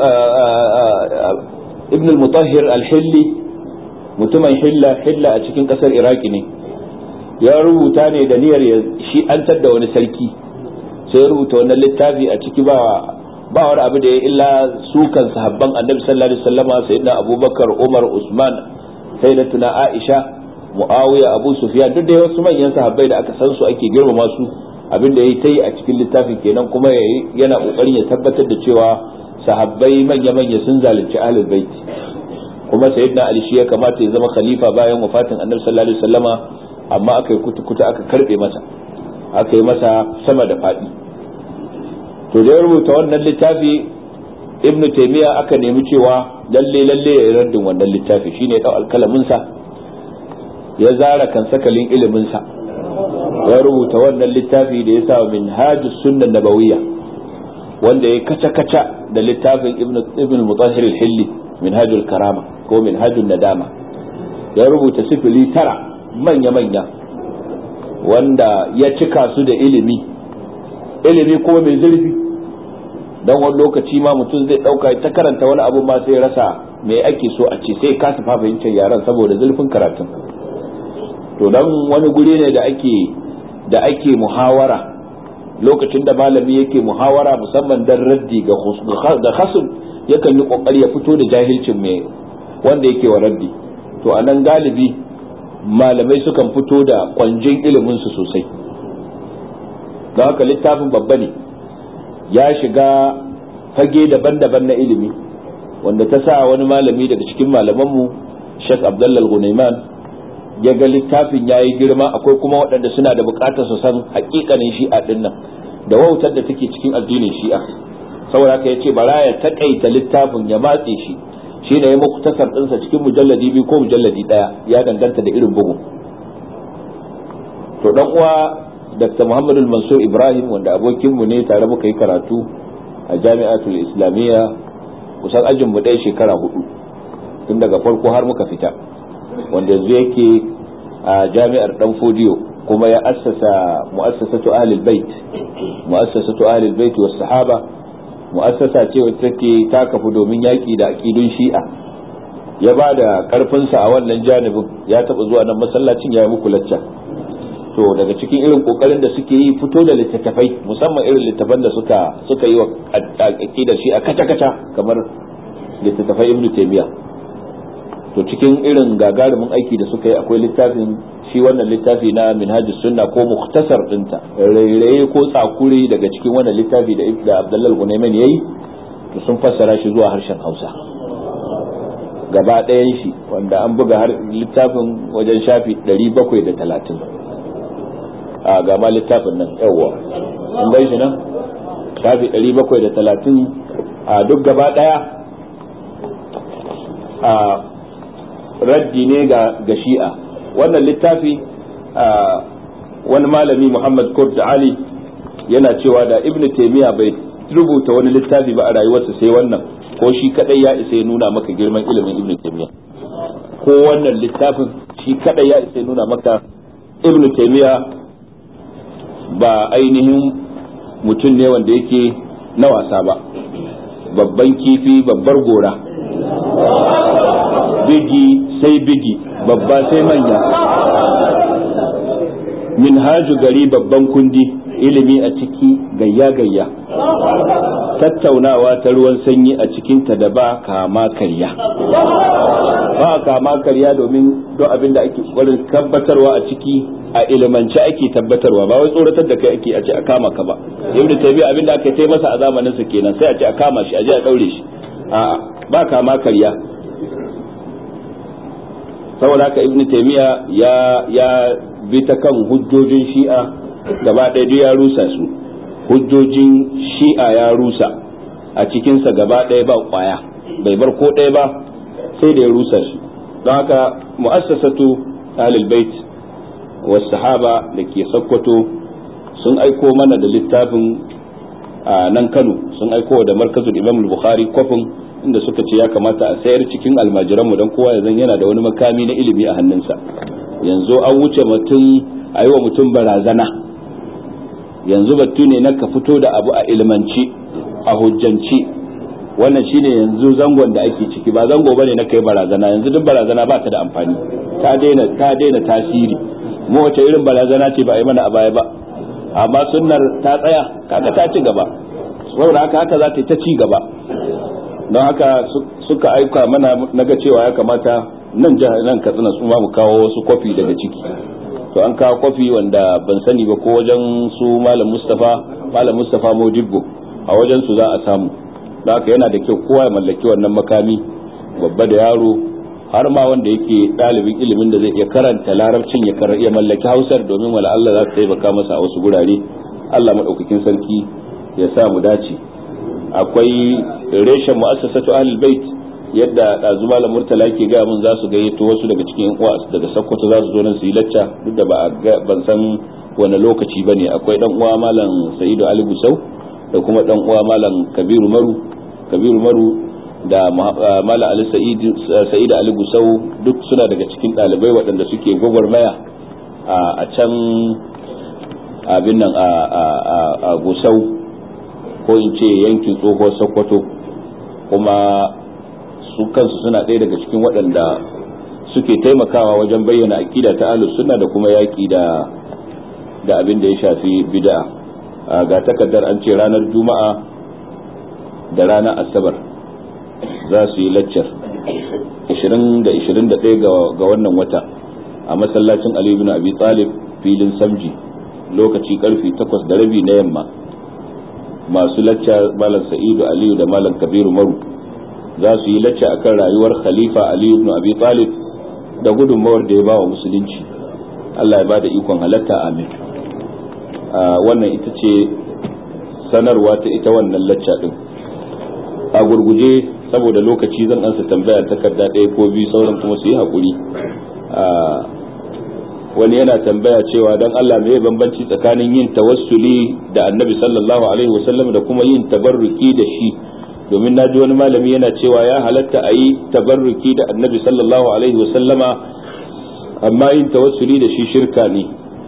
Ibn al-Mutahhir al-Hilli, mutumin Hilla Hilla a cikin kasar Iraki ne, ya rubuta ne da niyyar ya shi an tadda wani sarki, sai ya rubuta wannan littafi a ciki ba ba wani abu da ya illa sukan sahabban Annabi sallallahu alaihi wasallama, sayyidina Abubakar, Umar, Usman, sayyidatuna Aisha, Muawiya, Abu Sufyan, duk da wasu manyan sahabbai da aka san su ake girmama su. Abin da yayi tayi a cikin littafin kenan, kuma yana kokarin ya tabbatar da cewa sahabbai manya-manya sun zalunci ahlul bait, kuma sayyidina Ali shi ya kamata ya zama khalifa bayan wafatin Annabi sallallahu alaihi wasallama, amma aka yi kuta aka karbe masa, aka yi masa sama da faɗi. To da ya rubuta wannan littafi Ibn Taymiyyah aka nemi cewa lalle lalle ya yi raddin wannan littafi, shine ya dau alkalamin sa ya zara kan sakalin ilimin sa ya rubuta wannan littafi da ya sa minhajus sunnah nabawiyya, wanda ya kaca-kaca da littafin ibn al-mutahhir al-hilli minhajul karama ko minhajun nadama. Ya rubuta sifili tara manya-manya wanda ya cika su da ilimi ilimi kuma mai zurfi, don wani lokaci ma mutum zai dauka ta karanta wani abu ma sai rasa me ake so a ce, sai kasa fahimtar yaran saboda zurfin karatun. To dan wani guri ne da ake da ake muhawara, lokacin da malami yake muhawara musamman dan raddi ga da khasm, yakan yi kokari ya fito da jahilcin mai wanda yake wa raddi. To anan galibi malamai sukan fito da kwanjin ilimin su sosai. Don haka littafin babba ne, ya shiga fage daban-daban na ilimi, wanda ta sa wani malami daga cikin malamanmu Sheikh Abdullah Al-Ghunayman ya ga littafin yayi girma. Akwai kuma waɗanda suna da buƙatar su san haƙiƙanin shi'a din nan da wautar da take cikin addinin shi'a, saboda haka yace bara ya takaita littafin ya matse shi, shi ne ya muktasar ɗinsa cikin mujalladi biyu ko mujalladi ɗaya, ya danganta da irin bugu. To dan uwa Dr. Muhammad Mansur Ibrahim, wanda abokinmu ne, tare muka yi karatu a Jami'atul Islamiyya, kusan ajin mu ɗaya shekara hudu tun daga farko har muka fita, wanda yanzu yake a Jami'ar Dan Fodiyo, kuma ya assasa mu'assasatu Ahlul Bait mu'assasatu Ahlul Bait was Sahaba, mu'assasa ce wacce take ta kafu domin yaki da aqidun Shi'a. Ya ba da karfinsa a wannan janibin, ya taba zuwa nan masallacin ya yi muku lacca. To daga cikin irin kokarin da suke yi, fito da littattafai, musamman irin littattafan da suka suka yi wa aqidar Shi'a kaca-kaca, kamar littattafai Ibn Taymiyyah. To cikin irin gagarumin aiki da suka yi akwai littafin shi wannan littafi na Minhajus Sunna ko mukhtasar dinta, rairaye ko tsakure daga cikin wannan littafi da Ibn Abdullah Al-Ghunayman yayi, to sun fassara shi zuwa harshen Hausa gaba ɗayan shi, wanda an buga har littafin wajen shafi ɗari bakwai da talatin. A ga ma littafin nan yawa kun gai shi nan shafi ɗari bakwai da talatin, a duk gaba ɗaya a raddi ne ga ga Shi'a. Wannan littafi wani malami Muhammad Kurd Ali yana cewa da Ibn Taymiyyah bai rubuta wani littafi ba a rayuwarsa sai wannan, ko shi kadai ya isa ya nuna maka girman ilimin Ibn Taymiyyah. Ko wannan littafin shi kadai ya isa ya nuna maka Ibn Taymiyyah ba ainihin mutum ne wanda yake na wasa ba, babban kifi babbar gora, bigi sai bigi, babba sai manya, minhaju gari babban kundi, ilimi a ciki gayya-gayya, tattaunawa ta ruwan sanyi a cikinta da ba kama karya. Ba kama karya domin don abin da ake ƙwarin tabbatarwa a ciki a ilimance ake tabbatarwa, ba wai tsoratar da kai ake a ce a kama ka ba. Ibn Taymiyyah abin da aka yi masa a zamanin sa kenan, sai a ce a kama shi, a je a daure shi. A'a, ba kama karya. Saboda haka Ibn Taymiyyah ya ya bi ta kan hujjojin Shi'a gaba ɗaya duk ya rusa su, hujjojin Shi'a ya rusa a cikinsa gaba ɗaya ba kwaya, bai bar ko ɗaya ba sai da ya rusa shi. Don haka mu'assasatu Ahlul Bait was Sahaba da ke Sokoto sun aiko mana da littafin a nan Kano, sun aiko da markazul Imam Bukhari kofin, inda suka ce ya kamata a sayar cikin almajiranmu don kowa ya zan yana da wani makami na ilimi a hannunsa. Yanzu an wuce mutum a yi wa mutum barazana, yanzu batu ne na ka fito da abu a ilmanci, a hujjanci. Wannan shine yanzu zangon da ake ciki, ba zango bane na kai barazana. Yanzu duk barazana ba ta da amfani, ta daina ta daina tasiri. Mu wace irin barazana ce ba a yi mana a baya ba, amma sunnar ta tsaya, kaga ta ci gaba. Saboda haka haka za ta yi ta ci gaba. Don haka suka aika mana, naga cewa ya kamata nan jihar nan Katsina su ma mu kawo wasu kofi daga ciki. To an kawo kofi wanda ban sani ba ko wajen su Malam Mustafa Malam Mustafa Modibbo a wajen su za a samu. Don haka yana da kyau kowa ya mallaki wannan makami, babba da yaro, har ma wanda yake ɗalibin ilimin da zai iya karanta larabcin ya iya mallaki Hausar, domin wala Allah za ta taimaka masa a wasu gurare. Allah madaukakin sarki ya sa mu dace. Akwai reshen mu'assasatu Ahlul Bait yadda ɗazu malam Murtala ke gaya mun za su gayyato wasu daga cikin uwa daga Sokoto za su zo nan su yi lacca, duk da ba ban san wani lokaci ba ne. Akwai ɗan uwa malam Sa'idu Ali Gusau da kuma ɗan uwa malam Kabiru Maru Kabiru Maru da malam Ali Sa'idu Ali Gusau, duk suna daga cikin ɗalibai waɗanda suke gwagwarmaya a can abin nan a Gusau ko in ce yankin tsohuwar Sokoto, kuma su kansu suna ɗaya daga cikin waɗanda suke taimakawa wajen bayyana aqida ta ahlus sunna da kuma yaƙi da da abin da ya shafi bid'a. Ga takardar an ce ranar Juma'a da ranar Asabar za su yi laccar ashirin da ashirin da ɗaya ga wannan wata a masallacin Ali ibn Abi Talib filin Samji, lokaci karfi takwas da rabi na yamma. Masu lacca malam Sa'idu Aliyu da malam Kabiru Maru za su yi lacca akan rayuwar Khalifa Ali ibn Abi Talib da gudunmawar da ya ba wa musulunci. Allah ya bada ikon halatta, amin. Wannan ita ce sanarwa ta ita wannan lacca din. A gurguje saboda lokaci zan ansa tambaya takarda ɗaya ko biyu, sauran kuma su yi haƙuri. Wani yana tambaya cewa dan Allah me bambanci tsakanin yin tawassuli da Annabi sallallahu alaihi wasallam da kuma yin tabarruki da shi, domin naji wani malami yana cewa ya halatta a yi tabarruki da Annabi sallallahu alaihi wasallama amma yin tawassuli da shi shirka ne.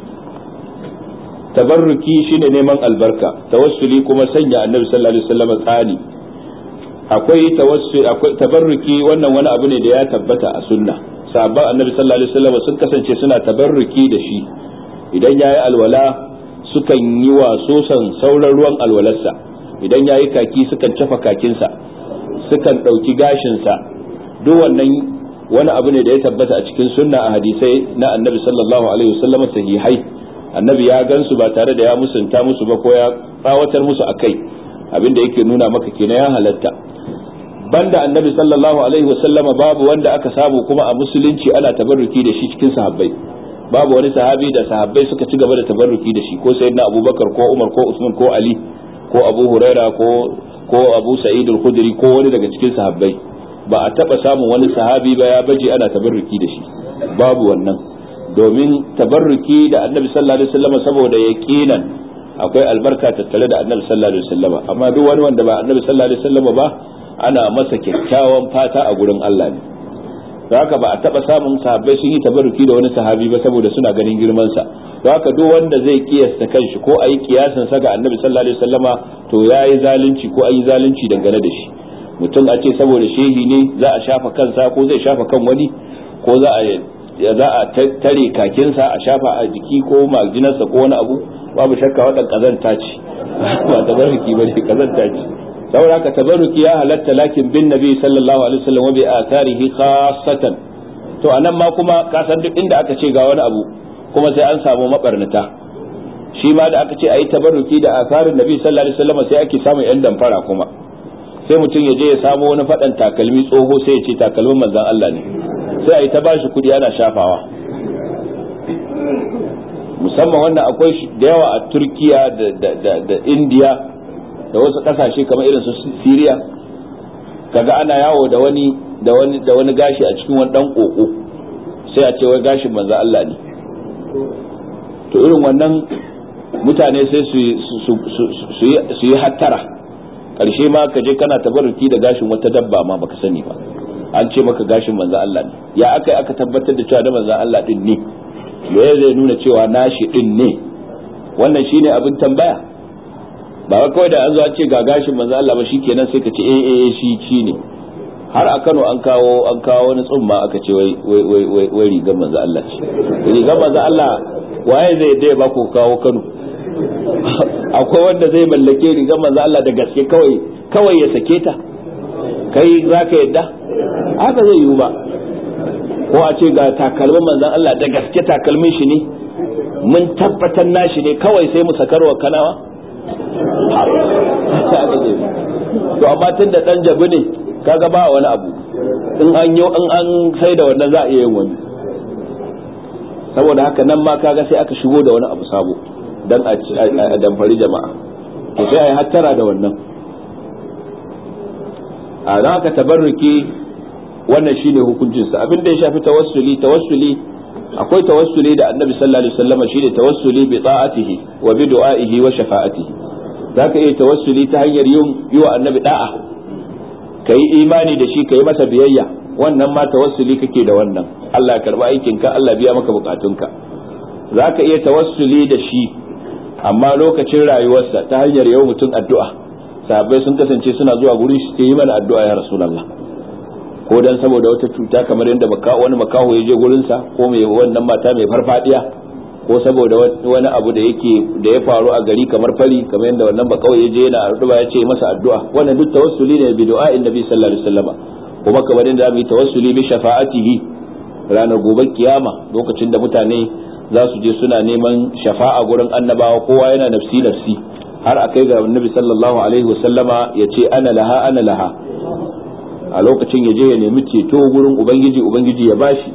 Tabarruki shine neman albarka, tawassuli kuma sanya Annabi sallallahu alaihi wasallama tsani. Akwai tawassuli, akwai tabarruki, wannan wani abu ne da ya tabbata a sunna. Sahabban Annabi sallallahu alaihi wasallam sun kasance suna tabarruki da shi. Idan yayi alwala sukan yi wasosan sauran ruwan alwalarsa, idan yayi kaki sukan cafa kakinsa, sukan dauki gashinsa. Duk wannan wani abu ne da ya tabbata a cikin sunna a hadisai na Annabi sallallahu alaihi wasallam sahihai. Annabi ya gansu ba tare da ya musunta musu ba ko ya tsawatar musu akai, abinda yake nuna maka kenan ya halatta. Banda Annabi sallallahu alaihi wasallama babu wanda aka samu kuma a musulunci ana tabarruki da shi cikin sahabbai. Babu wani sahabi da sahabbai suka ci gaba da tabarruki da shi, ko sayyidina Abubakar ko Umar ko Usman ko Ali ko Abu Huraira ko ko Abu Sa'id al-Khudri ko wani daga cikin sahabbai. Ba a taba samun wani sahabi ba ya baje ana tabarruki da shi, babu wannan. Domin tabarruki da Annabi sallallahu alaihi wasallama saboda yaqinan akwai albarka tattare da Annabi sallallahu alaihi wasallama, amma duk wani wanda ba Annabi sallallahu alaihi wasallama ba ana masa kyakkyawan fata a gurin Allah ne. Don haka ba a taba samun sahabbai sun yi tabarruki da wani sahabi ba saboda suna ganin girman sa. Don haka duk wanda zai kiyasta kanshi ko ayi kiyasan sa ga Annabi sallallahu alaihi wasallama to yayi zalunci ko ayi zalunci dangane da shi. Mutum a ce saboda shehi ne za a shafa kansa ko zai shafa kan wani, ko za a za a tare kakinsa a shafa a jiki ko majinarsa ko wani abu, babu shakka wadan kazanta ce ba tabarruki bane, kazanta ce. saboda ka tabarruki ya halatta, lakin bin nabi sallallahu alaihi wasallam wa bi atharihi khassatan. To anan ma kuma ka san duk inda aka ce ga wani abu kuma sai an samu mabarnata. Shi ma da aka ce ayi tabarruki da atharin nabi sallallahu alaihi wasallam sai ake samu yan damfara kuma. Sai mutum ya je ya samu wani fadan takalmi tsoho sai ya ce takalmin manzon Allah ne, sai ayi ta bashi kudi ana shafawa. Musamman wannan akwai da yawa a Turkiya da da da India da wasu kasashe kamar irin su Syria, kaga ana yawo da wani da wani da wani gashi a cikin wani dan koko, sai a ce wai gashin manzo Allah ne. To irin wannan mutane sai su su yi hattara, karshe ma ka je kana tabarruki da gashin wata dabba ma baka sani ba, an ce maka gashin manzo Allah ne. Ya aka aka tabbatar da cewa da manzo Allah din ne, me zai nuna cewa nashi din ne? Wannan shine abin tambaya. Ba wai kawai da an zo an ce ga gashin manzo Allah ba shikenan sai ka ce eh eh shi shi ne. Har a Kano an kawo an kawo wani tsumma aka ce wai wai wai wai rigar manzo Allah ce. Rigar manzo Allah waye zai dai ba ku kawo Kano? Akwai wanda zai mallake rigar manzo Allah da gaske kawai kawai ya sake ta? Kai zaka yadda? Haka zai yiwu ba. Ko a ce ga takalmin manzon Allah da gaske takalmin shi ne, mun tabbatar nashi ne, kawai sai mu sakarwa kanawa. To amma tun da dan jabi ne kaga ba wani abu, in an yi in an sai da wannan za a iya yin wani. Saboda haka nan ma kaga sai aka shigo da wani abu sabo dan a damfari jama'a, to sai a yi hattara da wannan. A za ka tabarruki wannan shine hukuncin sa. Abin da ya shafi tawassuli tawassuli akwai tawassuli da Annabi sallallahu alaihi wasallam shine tawassuli bi ta'atihi wa bi du'aihi wa shafa'atihi. Zaka iya tawassuli ta hanyar yin yi wa Annabi da'a, kai imani da shi, kai masa biyayya, wannan ma tawassuli kake da wannan. Allah ya karba aikin ka, Allah biya maka bukatunka. Zaka iya tawassuli da shi amma lokacin rayuwarsa ta hanyar yau mutum addu'a. Sahabbai sun kasance suna zuwa guri shi yi mana addu'a ya Rasulullah, ko dan saboda wata cuta kamar yadda wani makaho ya je gurin sa, ko mai wannan mata mai farfadiya, ko saboda wani abu da yake da ya faru a gari kamar fari, kamar yadda wannan makaho ya je yana addu'a ya ce masa addu'a. Wannan duk tawassuli ne bi du'a'in Nabi sallallahu alaihi wasallam. Kuma kamar yadda mu yi tawassuli bi shafa'atihi ranar gobe kiyama, lokacin da mutane za su je suna neman shafa'a gurin annabawa, kowa yana nafsi nafsi, har akai ga Annabi sallallahu alaihi wasallama ya ce ana laha ana laha. A lokacin ya je ya nemi ceto gurin ubangiji, ubangiji ya bashi.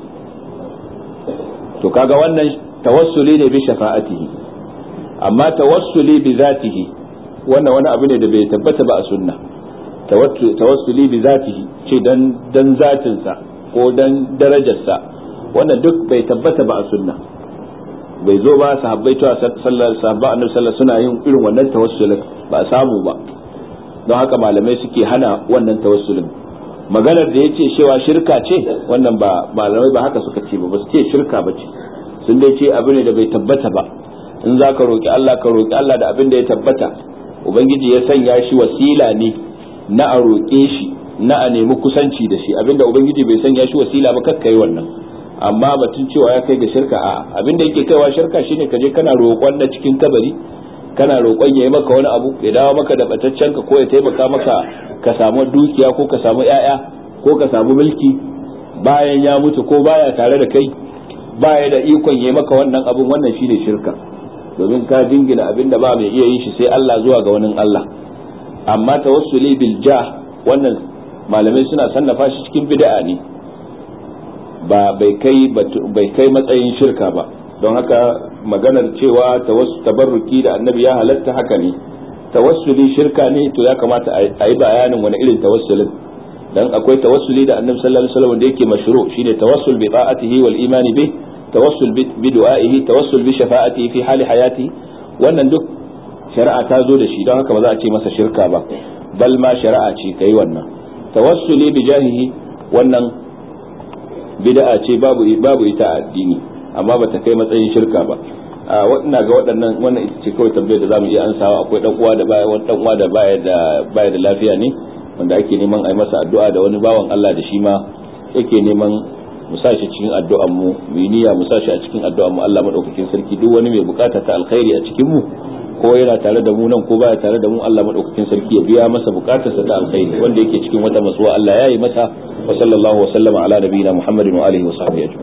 To kaga wannan tawassuli ne bi shafa'atihi. Amma tawassuli bi zatihi wannan wani abu ne da bai tabbata ba a sunna. Tawassuli bi zatihi ce dan dan zatin sa ko dan darajar sa, wannan duk bai tabbata ba a sunna. Bai zo ba sahabbai to sallallahu sahabba annabi sallallahu suna yin irin wannan tawassulin, ba a samu ba. Don haka malamai suke hana wannan tawassulin. Maganar da yace cewa shirka ce, wannan ba malamai ba haka suka ce ba, ba su ce shirka ba ce. Sun dai ce abu ne da bai tabbata ba. In za ka roki Allah ka roki Allah da abin da ya tabbata. Ubangiji ya sanya shi wasila ne na a roƙe shi, na a nemi kusanci da shi. Abinda ubangiji bai sanya shi wasila ba kakkai wannan. Amma batun cewa ya kai ga shirka, a abinda yake kaiwa shirka shine kaje kana roƙon na cikin kabari, kana roƙon yayi maka wani abu, ya dawo maka da bataccen ka, ko ya taimaka maka ka samu dukiya, ko ka samu ƴaƴa, ko ka samu mulki bayan ya mutu, ko baya tare da kai, baya da ikon yayi maka wannan abun. Wannan shine shirka, domin ka jingina abinda ba mai iya yin shi sai Allah zuwa ga wani Allah. Amma tawassuli bil jah, wannan malamai suna sannafa shi cikin bid'a ne, ba bai kai bai kai matsayin shirka ba. Don haka maganar cewa tawassul tabarruki da annabi ya halatta, haka ne. Tawassuli shirka ne, to ya kamata a yi bayanin wani irin tawassulin. Dan akwai tawassuli da annabi sallallahu alaihi wasallam da yake mashru', shine tawassul bi ta'atihi wal imani bih, tawassul bi du'aihi, tawassul bi shafa'atihi fi hali hayati. Wannan duk shari'a ta zo da shi, don haka ba za a ce masa shirka ba, bal ma shari'a ce kai wannan. Tawassuli bi jahihi, wannan bid'a ce, babu babu ita a addini, amma bata kai matsayin shirka ba. a ina ga waɗannan, wannan ita ce kawai tambayar da zamu iya ansawa. Akwai dan uwa da baya wani dan uwa da baya da baya da lafiya ne, wanda ake neman a yi masa addu'a, da wani bawan Allah da shi ma yake neman mu sa shi cikin addu'an mu, mu niyya mu sa shi a cikin addu'an mu. Allah madaukakin sarki duk wani mai bukata ta alkhairi a cikin mu, ko yana tare da mu nan ko baya tare da mu, Allah madaukakin sarki ya biya masa bukatarsa ta alkhairi. Wanda yake cikin wata masuwa Allah ya yi masa. Wa sallallahu wa sallama ala nabiyina Muhammadin wa alihi wa sahbihi.